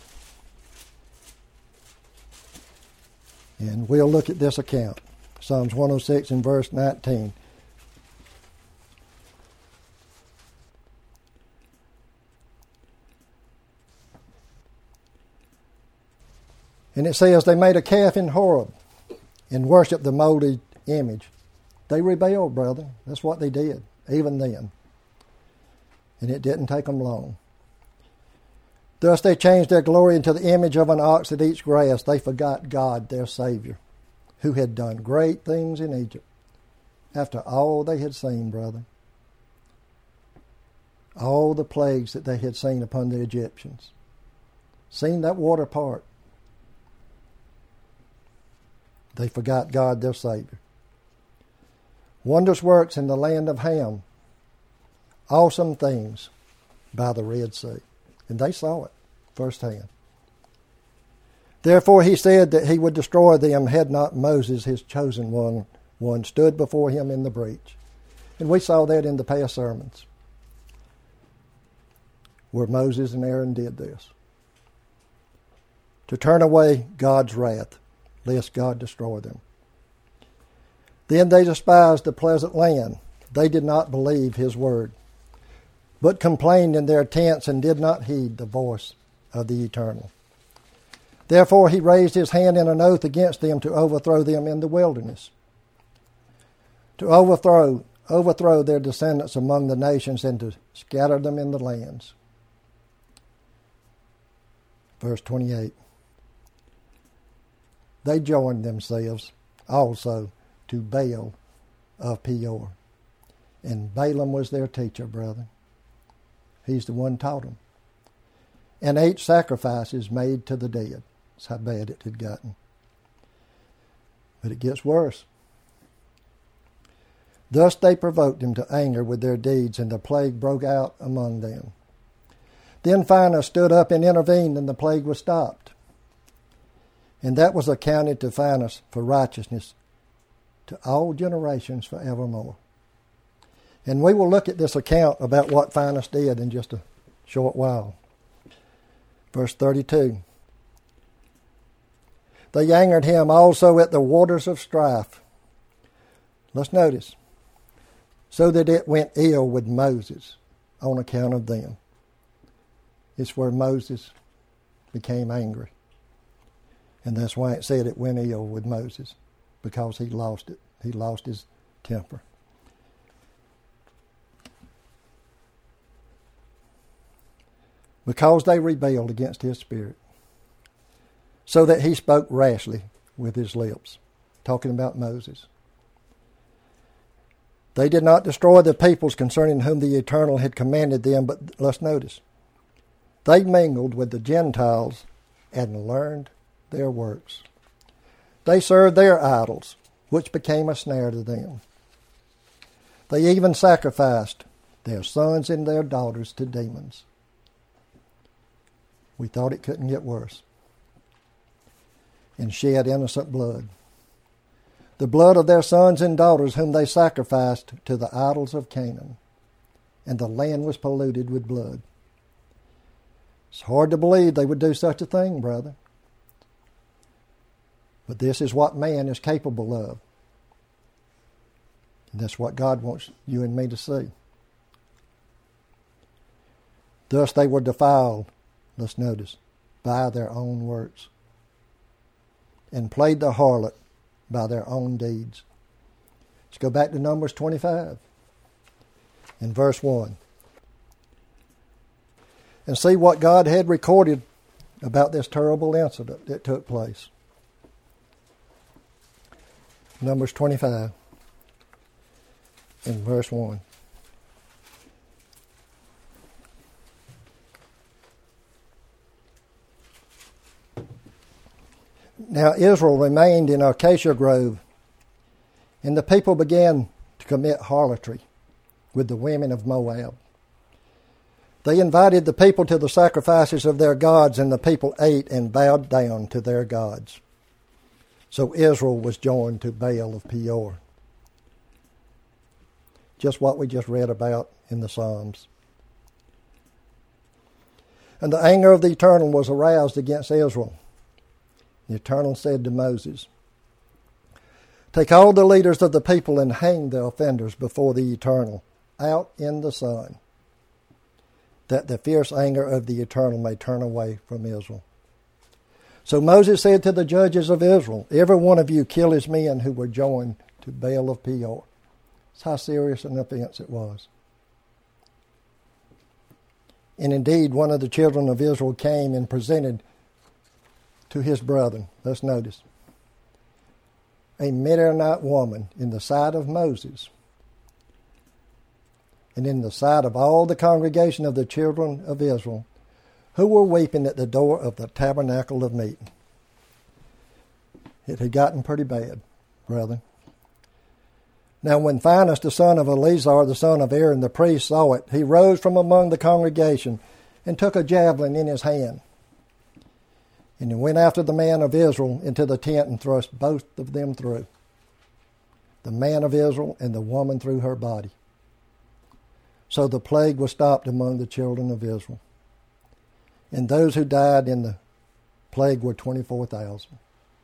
And we'll look at this account. Psalms one oh six and verse nineteen. And it says, they made a calf in Horeb and worshipped the molded image. They rebelled, brother. That's what they did, even then. And it didn't take them long. Thus they changed their glory into the image of an ox that eats grass. They forgot God, their Savior, who had done great things in Egypt. After all they had seen, brother. All the plagues that they had seen upon the Egyptians. Seen that water part. They forgot God, their Savior. Wondrous works in the land of Ham. Awesome things by the Red Sea. And they saw it firsthand. Therefore he said that he would destroy them had not Moses, his chosen one, one stood before him in the breach. And we saw that in the past sermons, where Moses and Aaron did this. To turn away God's wrath, lest God destroy them. Then they despised the pleasant land. They did not believe his word, but complained in their tents and did not heed the voice of the Eternal. Therefore he raised his hand in an oath against them to overthrow them in the wilderness, to overthrow, overthrow their descendants among the nations and to scatter them in the lands. Verse twenty-eight. They joined themselves also to Baal of Peor. And Balaam was their teacher, brother. He's the one taught them. And ate sacrifices made to the dead. That's how bad it had gotten. But it gets worse. Thus they provoked him to anger with their deeds, and the plague broke out among them. Then Phinehas stood up and intervened, and the plague was stopped. And that was accounted to Phinehas for righteousness to all generations forevermore. And we will look at this account about what Phinehas did in just a short while. Verse thirty-two. They angered him also at the waters of strife. Let's notice. So that it went ill with Moses on account of them. It's where Moses became angry. And that's why it said it went ill with Moses, because he lost it. He lost his temper. Because they rebelled against his spirit, so that he spoke rashly with his lips, talking about Moses. They did not destroy the peoples concerning whom the Eternal had commanded them, but let's notice, they mingled with the Gentiles and learned their works. They served their idols, which became a snare to them. They even sacrificed their sons and their daughters to demons. We thought it couldn't get worse. And shed innocent blood. The blood of their sons and daughters whom they sacrificed to the idols of Canaan. And the land was polluted with blood. It's hard to believe they would do such a thing, brother. But this is what man is capable of. And that's what God wants you and me to see. Thus they were defiled, let's notice, by their own works, and played the harlot by their own deeds. Let's go back to Numbers twenty-five in verse one and see what God had recorded about this terrible incident that took place. Numbers twenty-five in verse one. Now Israel remained in Acacia Grove, and the people began to commit harlotry with the women of Moab. They invited the people to the sacrifices of their gods, and the people ate and bowed down to their gods. So Israel was joined to Baal of Peor. Just what we just read about in the Psalms. And the anger of the Eternal was aroused against Israel. The Eternal said to Moses, "Take all the leaders of the people and hang the offenders before the Eternal out in the sun, that the fierce anger of the Eternal may turn away from Israel." So Moses said to the judges of Israel, "Every one of you kill his men who were joined to Baal of Peor." That's how serious an offense it was. And indeed, one of the children of Israel came and presented to his brethren, let's notice, a Midianite woman in the sight of Moses and in the sight of all the congregation of the children of Israel, who were weeping at the door of the tabernacle of meeting. It had gotten pretty bad, brethren. Now when Phinehas, the son of Eleazar, the son of Aaron, the priest, saw it, he rose from among the congregation and took a javelin in his hand. And he went after the man of Israel into the tent and thrust both of them through, the man of Israel and the woman through her body. So the plague was stopped among the children of Israel. And those who died in the plague were twenty-four thousand.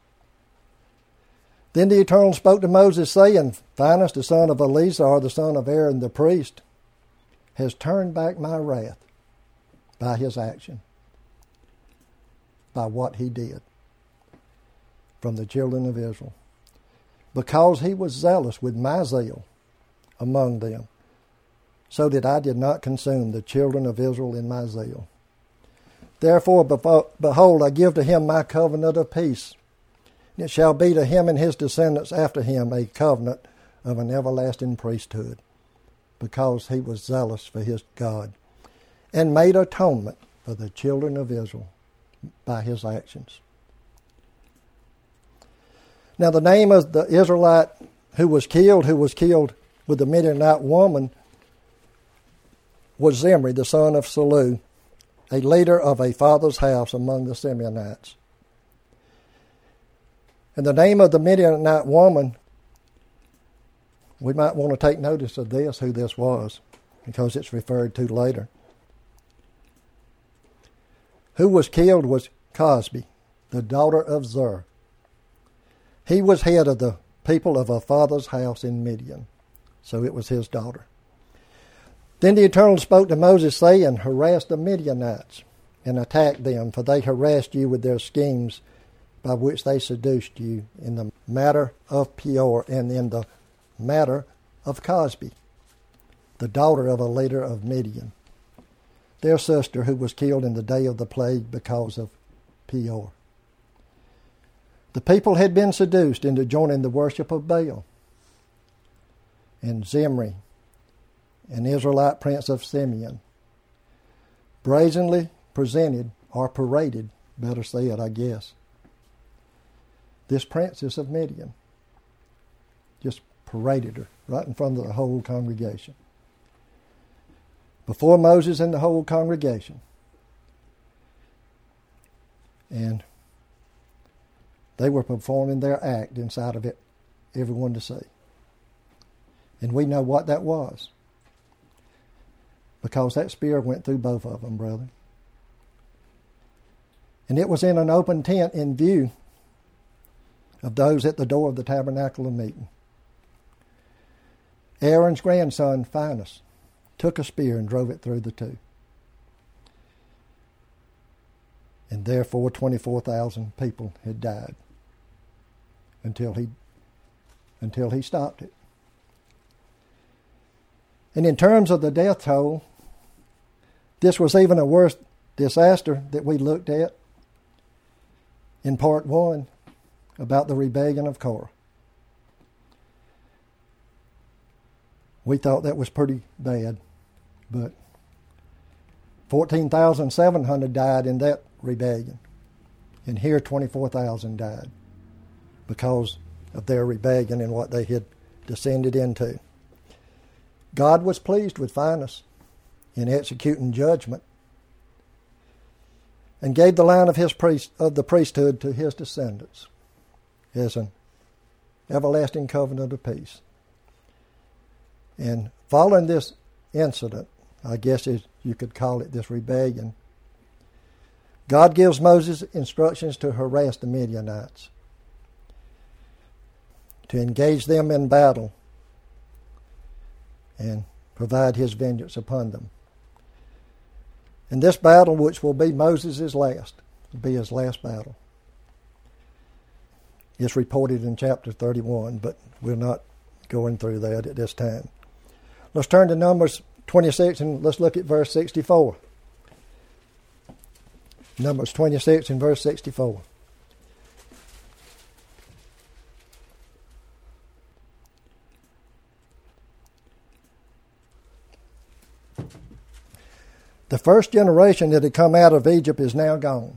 Then the Eternal spoke to Moses, saying, "Phinehas, the son of Eleazar, the son of Aaron, the priest, has turned back my wrath by his action, by what he did from the children of Israel, because he was zealous with my zeal among them, so that I did not consume the children of Israel in my zeal. Therefore, behold, I give to him my covenant of peace. It shall be to him and his descendants after him a covenant of an everlasting priesthood, because he was zealous for his God, and made atonement for the children of Israel by his actions." Now the name of the Israelite who was killed, who was killed with the Midianite woman, was Zimri, the son of Salu, a leader of a father's house among the Simeonites. And the name of the Midianite woman, we might want to take notice of this, who this was, because it's referred to later. Who was killed was Cosbi, the daughter of Zer. He was head of the people of a father's house in Midian, so it was his daughter. Then the Eternal spoke to Moses, saying, "Harass the Midianites and attack them, for they harassed you with their schemes by which they seduced you in the matter of Peor and in the matter of Cosbi, the daughter of a leader of Midian, their sister, who was killed in the day of the plague because of Peor." The people had been seduced into joining the worship of Baal. And Zimri, an Israelite prince of Simeon, brazenly presented, or paraded, better say it, I guess, this princess of Midian. Just paraded her right in front of the whole congregation, before Moses and the whole congregation. And they were performing their act inside of it, everyone to see. And we know what that was, because that spear went through both of them, brother. And it was in an open tent in view of those at the door of the tabernacle of meeting. Aaron's grandson, Phinehas, took a spear and drove it through the two. And therefore twenty-four thousand people had died until he, until he stopped it. And in terms of the death toll, this was even a worse disaster that we looked at in part one about the rebellion of Korah. We thought that was pretty bad, but fourteen thousand seven hundred died in that rebellion. And here twenty-four thousand died because of their rebellion and what they had descended into. God was pleased with Phinehas in executing judgment and gave the line of his priest of the priesthood to his descendants as an everlasting covenant of peace. And following this incident, I guess you could call it this rebellion, God gives Moses instructions to harass the Midianites, to engage them in battle and provide his vengeance upon them. And this battle, which will be Moses' last, will be his last battle, is reported in chapter thirty-one, but we're not going through that at this time. Let's turn to Numbers twenty-six and let's look at verse sixty-four. Numbers twenty-six and verse sixty-four. The first generation that had come out of Egypt is now gone.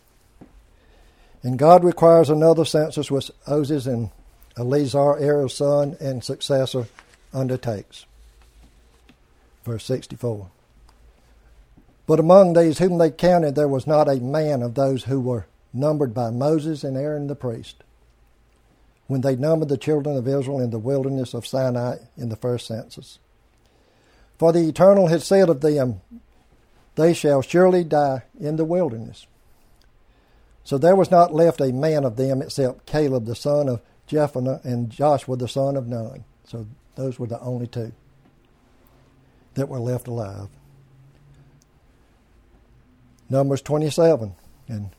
And God requires another census which Moses and Eleazar, Aaron's son and successor, undertakes. Verse sixty-four. But among these whom they counted there was not a man of those who were numbered by Moses and Aaron the priest, when they numbered the children of Israel in the wilderness of Sinai in the first census. For the Eternal had said of them, they shall surely die in the wilderness. So there was not left a man of them except Caleb the son of Jephunneh and Joshua the son of Nun. So those were the only two that were left alive. Numbers twenty-seven. And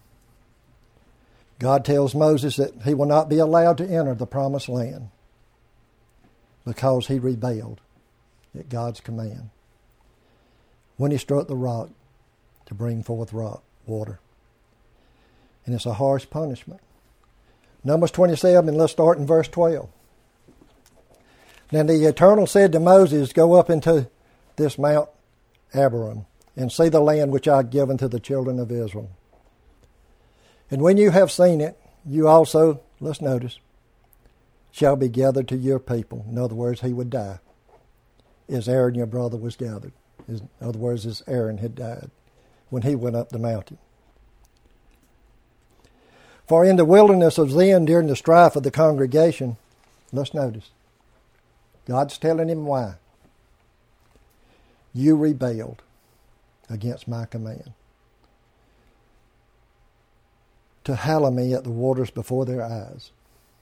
God tells Moses that he will not be allowed to enter the promised land because he rebelled at God's command when he struck the rock to bring forth rock, water. And it's a harsh punishment. Numbers twenty-seven, and let's start in verse twelve. Then the Eternal said to Moses, go up into this Mount Abarim, and see the land which I have given to the children of Israel. And when you have seen it, you also, let's notice, shall be gathered to your people. In other words, he would die, as Aaron your brother was gathered. In other words, as Aaron had died when he went up the mountain. For in the wilderness of Zin, during the strife of the congregation, let's notice, God's telling him why. You rebelled against my command to hallow me at the waters before their eyes.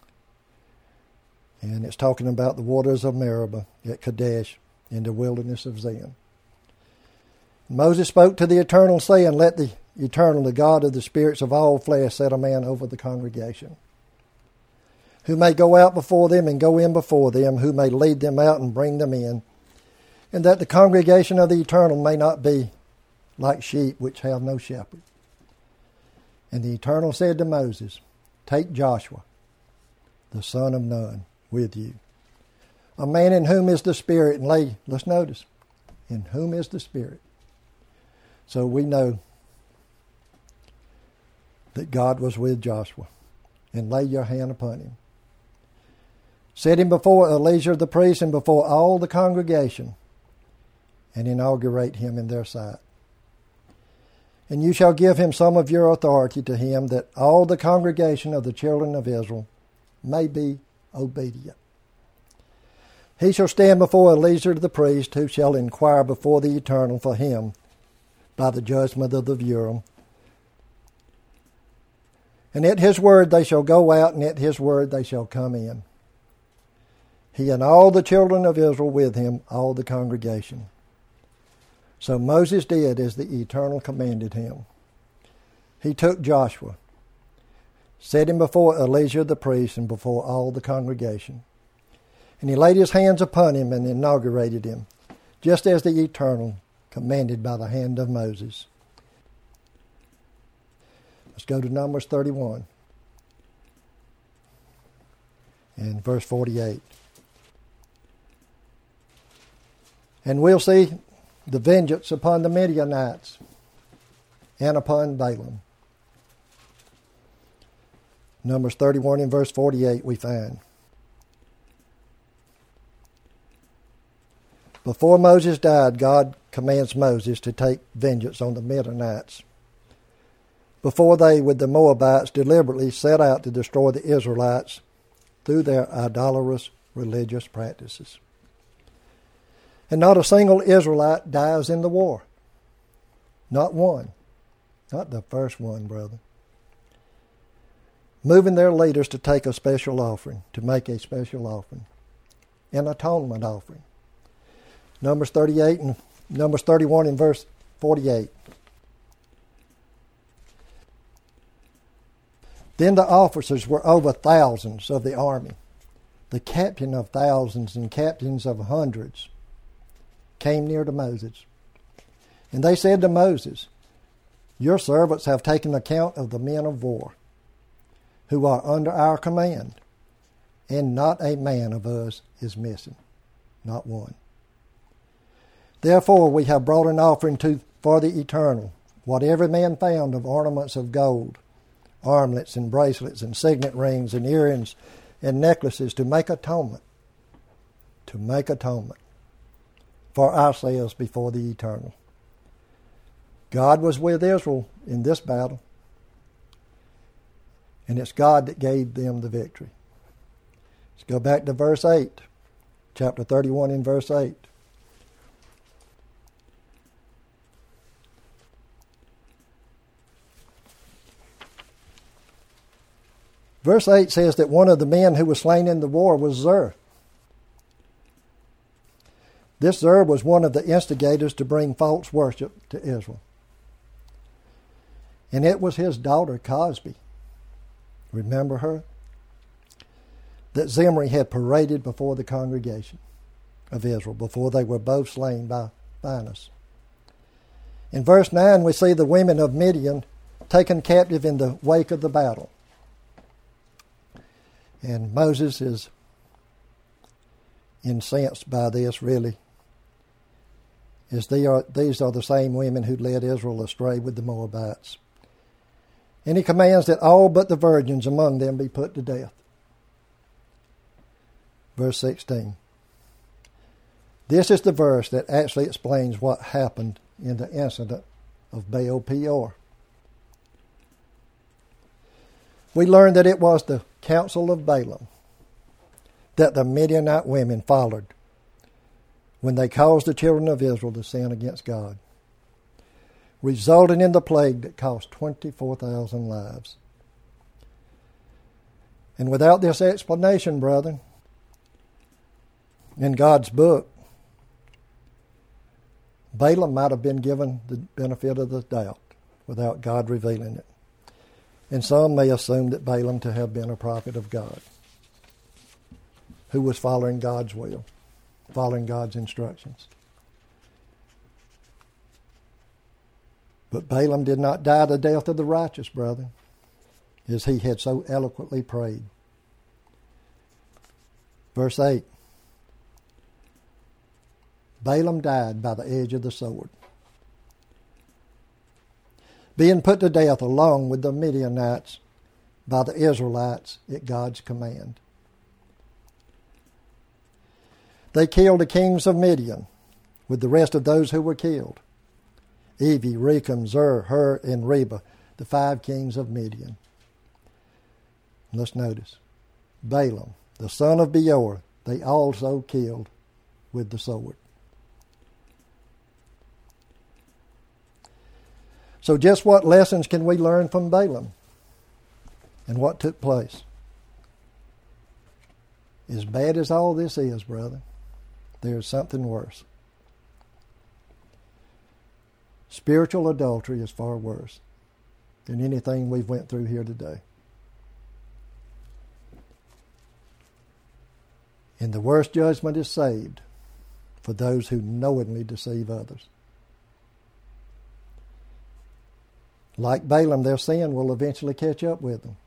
And it's talking about the waters of Meribah at Kadesh in the wilderness of Zin. Moses spoke to the Eternal, saying, let the Eternal, the God of the spirits of all flesh, set a man over the congregation, who may go out before them and go in before them, who may lead them out and bring them in, and that the congregation of the Eternal may not be like sheep which have no shepherd. And the Eternal said to Moses, take Joshua, the son of Nun, with you, a man in whom is the Spirit, and lay, let's notice, in whom is the Spirit. So we know that God was with Joshua, and lay your hand upon him. Set him before Eleazar the priest and before all the congregation, and inaugurate him in their sight. And you shall give him some of your authority to him, that all the congregation of the children of Israel may be obedient. He shall stand before Eleazar the priest, who shall inquire before the Eternal for him by the judgment of the Urim And at his word they shall go out, and at his word they shall come in. He and all the children of Israel with him, all the congregation. So Moses did as the Eternal commanded him. He took Joshua, set him before Eleazar the priest and before all the congregation. And he laid his hands upon him and inaugurated him, just as the Eternal commanded by the hand of Moses. Let's go to Numbers thirty-one and verse forty-eight. And we'll see the vengeance upon the Midianites and upon Balaam. Numbers thirty-one and verse forty-eight we find. Before Moses died, God commands Moses to take vengeance on the Midianites before they, with the Moabites, deliberately set out to destroy the Israelites through their idolatrous religious practices. And not a single Israelite dies in the war. Not one. Not the first one, brother. Moving their leaders to take a special offering, to make a special offering, an atonement offering. Numbers thirty-eight and Numbers thirty-one and verse forty-eight. Then the officers were over thousands of the army, the captain of thousands and captains of hundreds came near to Moses. And they said to Moses, Your servants have taken account of the men of war, who are under our command, and not a man of us is missing, not one. Therefore we have brought an offering to for the Eternal, what every man found of ornaments of gold, armlets and bracelets and signet rings and earrings and necklaces, to make atonement, to make atonement for ourselves before the Eternal. God was with Israel in this battle, and it's God that gave them the victory. Let's go back to verse eight, chapter thirty-one and verse eight. Verse eight says that one of the men who was slain in the war was Zer. This Zer was one of the instigators to bring false worship to Israel. And it was his daughter Cosbi, remember her, that Zimri had paraded before the congregation of Israel, before they were both slain by Phinehas. In verse nine we see the women of Midian taken captive in the wake of the battle. And Moses is incensed by this, really, as they are, these are the same women who led Israel astray with the Moabites. And he commands that all but the virgins among them be put to death. Verse sixteen. This is the verse that actually explains what happened in the incident of Baal Peor. We learn that it was the counsel of Balaam that the Midianite women followed when they caused the children of Israel to sin against God, resulting in the plague that cost twenty-four thousand lives. And without this explanation, brethren, in God's book, Balaam might have been given the benefit of the doubt without God revealing it. And some may assume that Balaam to have been a prophet of God who was following God's will, following God's instructions. But Balaam did not die the death of the righteous, brother, as he had so eloquently prayed. Verse eight. Balaam died by the edge of the sword, being put to death along with the Midianites by the Israelites at God's command. They killed the kings of Midian with the rest of those who were killed. Evi, Rechem, Zer, Hur, and Reba, the five kings of Midian. Let's notice. Balaam, the son of Beor, they also killed with the sword. So just what lessons can we learn from Balaam? And what took place? As bad as all this is, brother, there's something worse. Spiritual adultery is far worse than anything we've went through here today. And the worst judgment is saved for those who knowingly deceive others. Like Balaam, their sin will eventually catch up with them.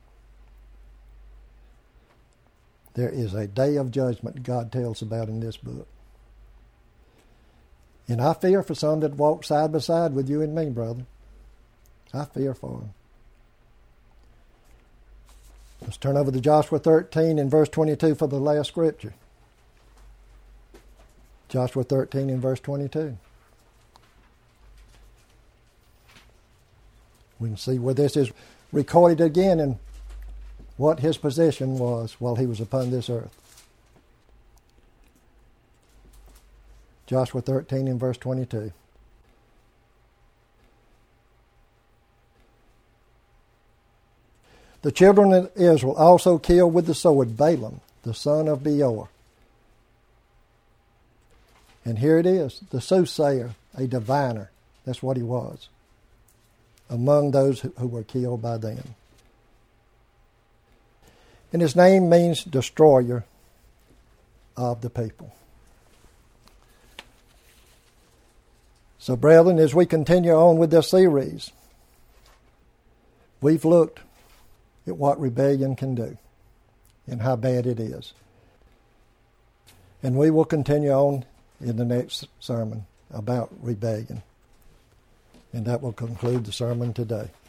There is a day of judgment God tells about in this book. And I fear for some that walk side by side with you and me, brother. I fear for them. Let's turn over to Joshua thirteen and verse twenty-two for the last scripture. Joshua thirteen and verse twenty-two. We can see where this is recorded again and what his position was while he was upon this earth. Joshua thirteen and verse twenty-two. The children of Israel also killed with the sword Balaam, the son of Beor. And here it is, the soothsayer, a diviner. That's what he was. Among those who were killed by them. And his name means destroyer of the people. So, brethren, as we continue on with this series, we've looked at what rebellion can do and how bad it is. And we will continue on in the next sermon about rebellion. And that will conclude the sermon today.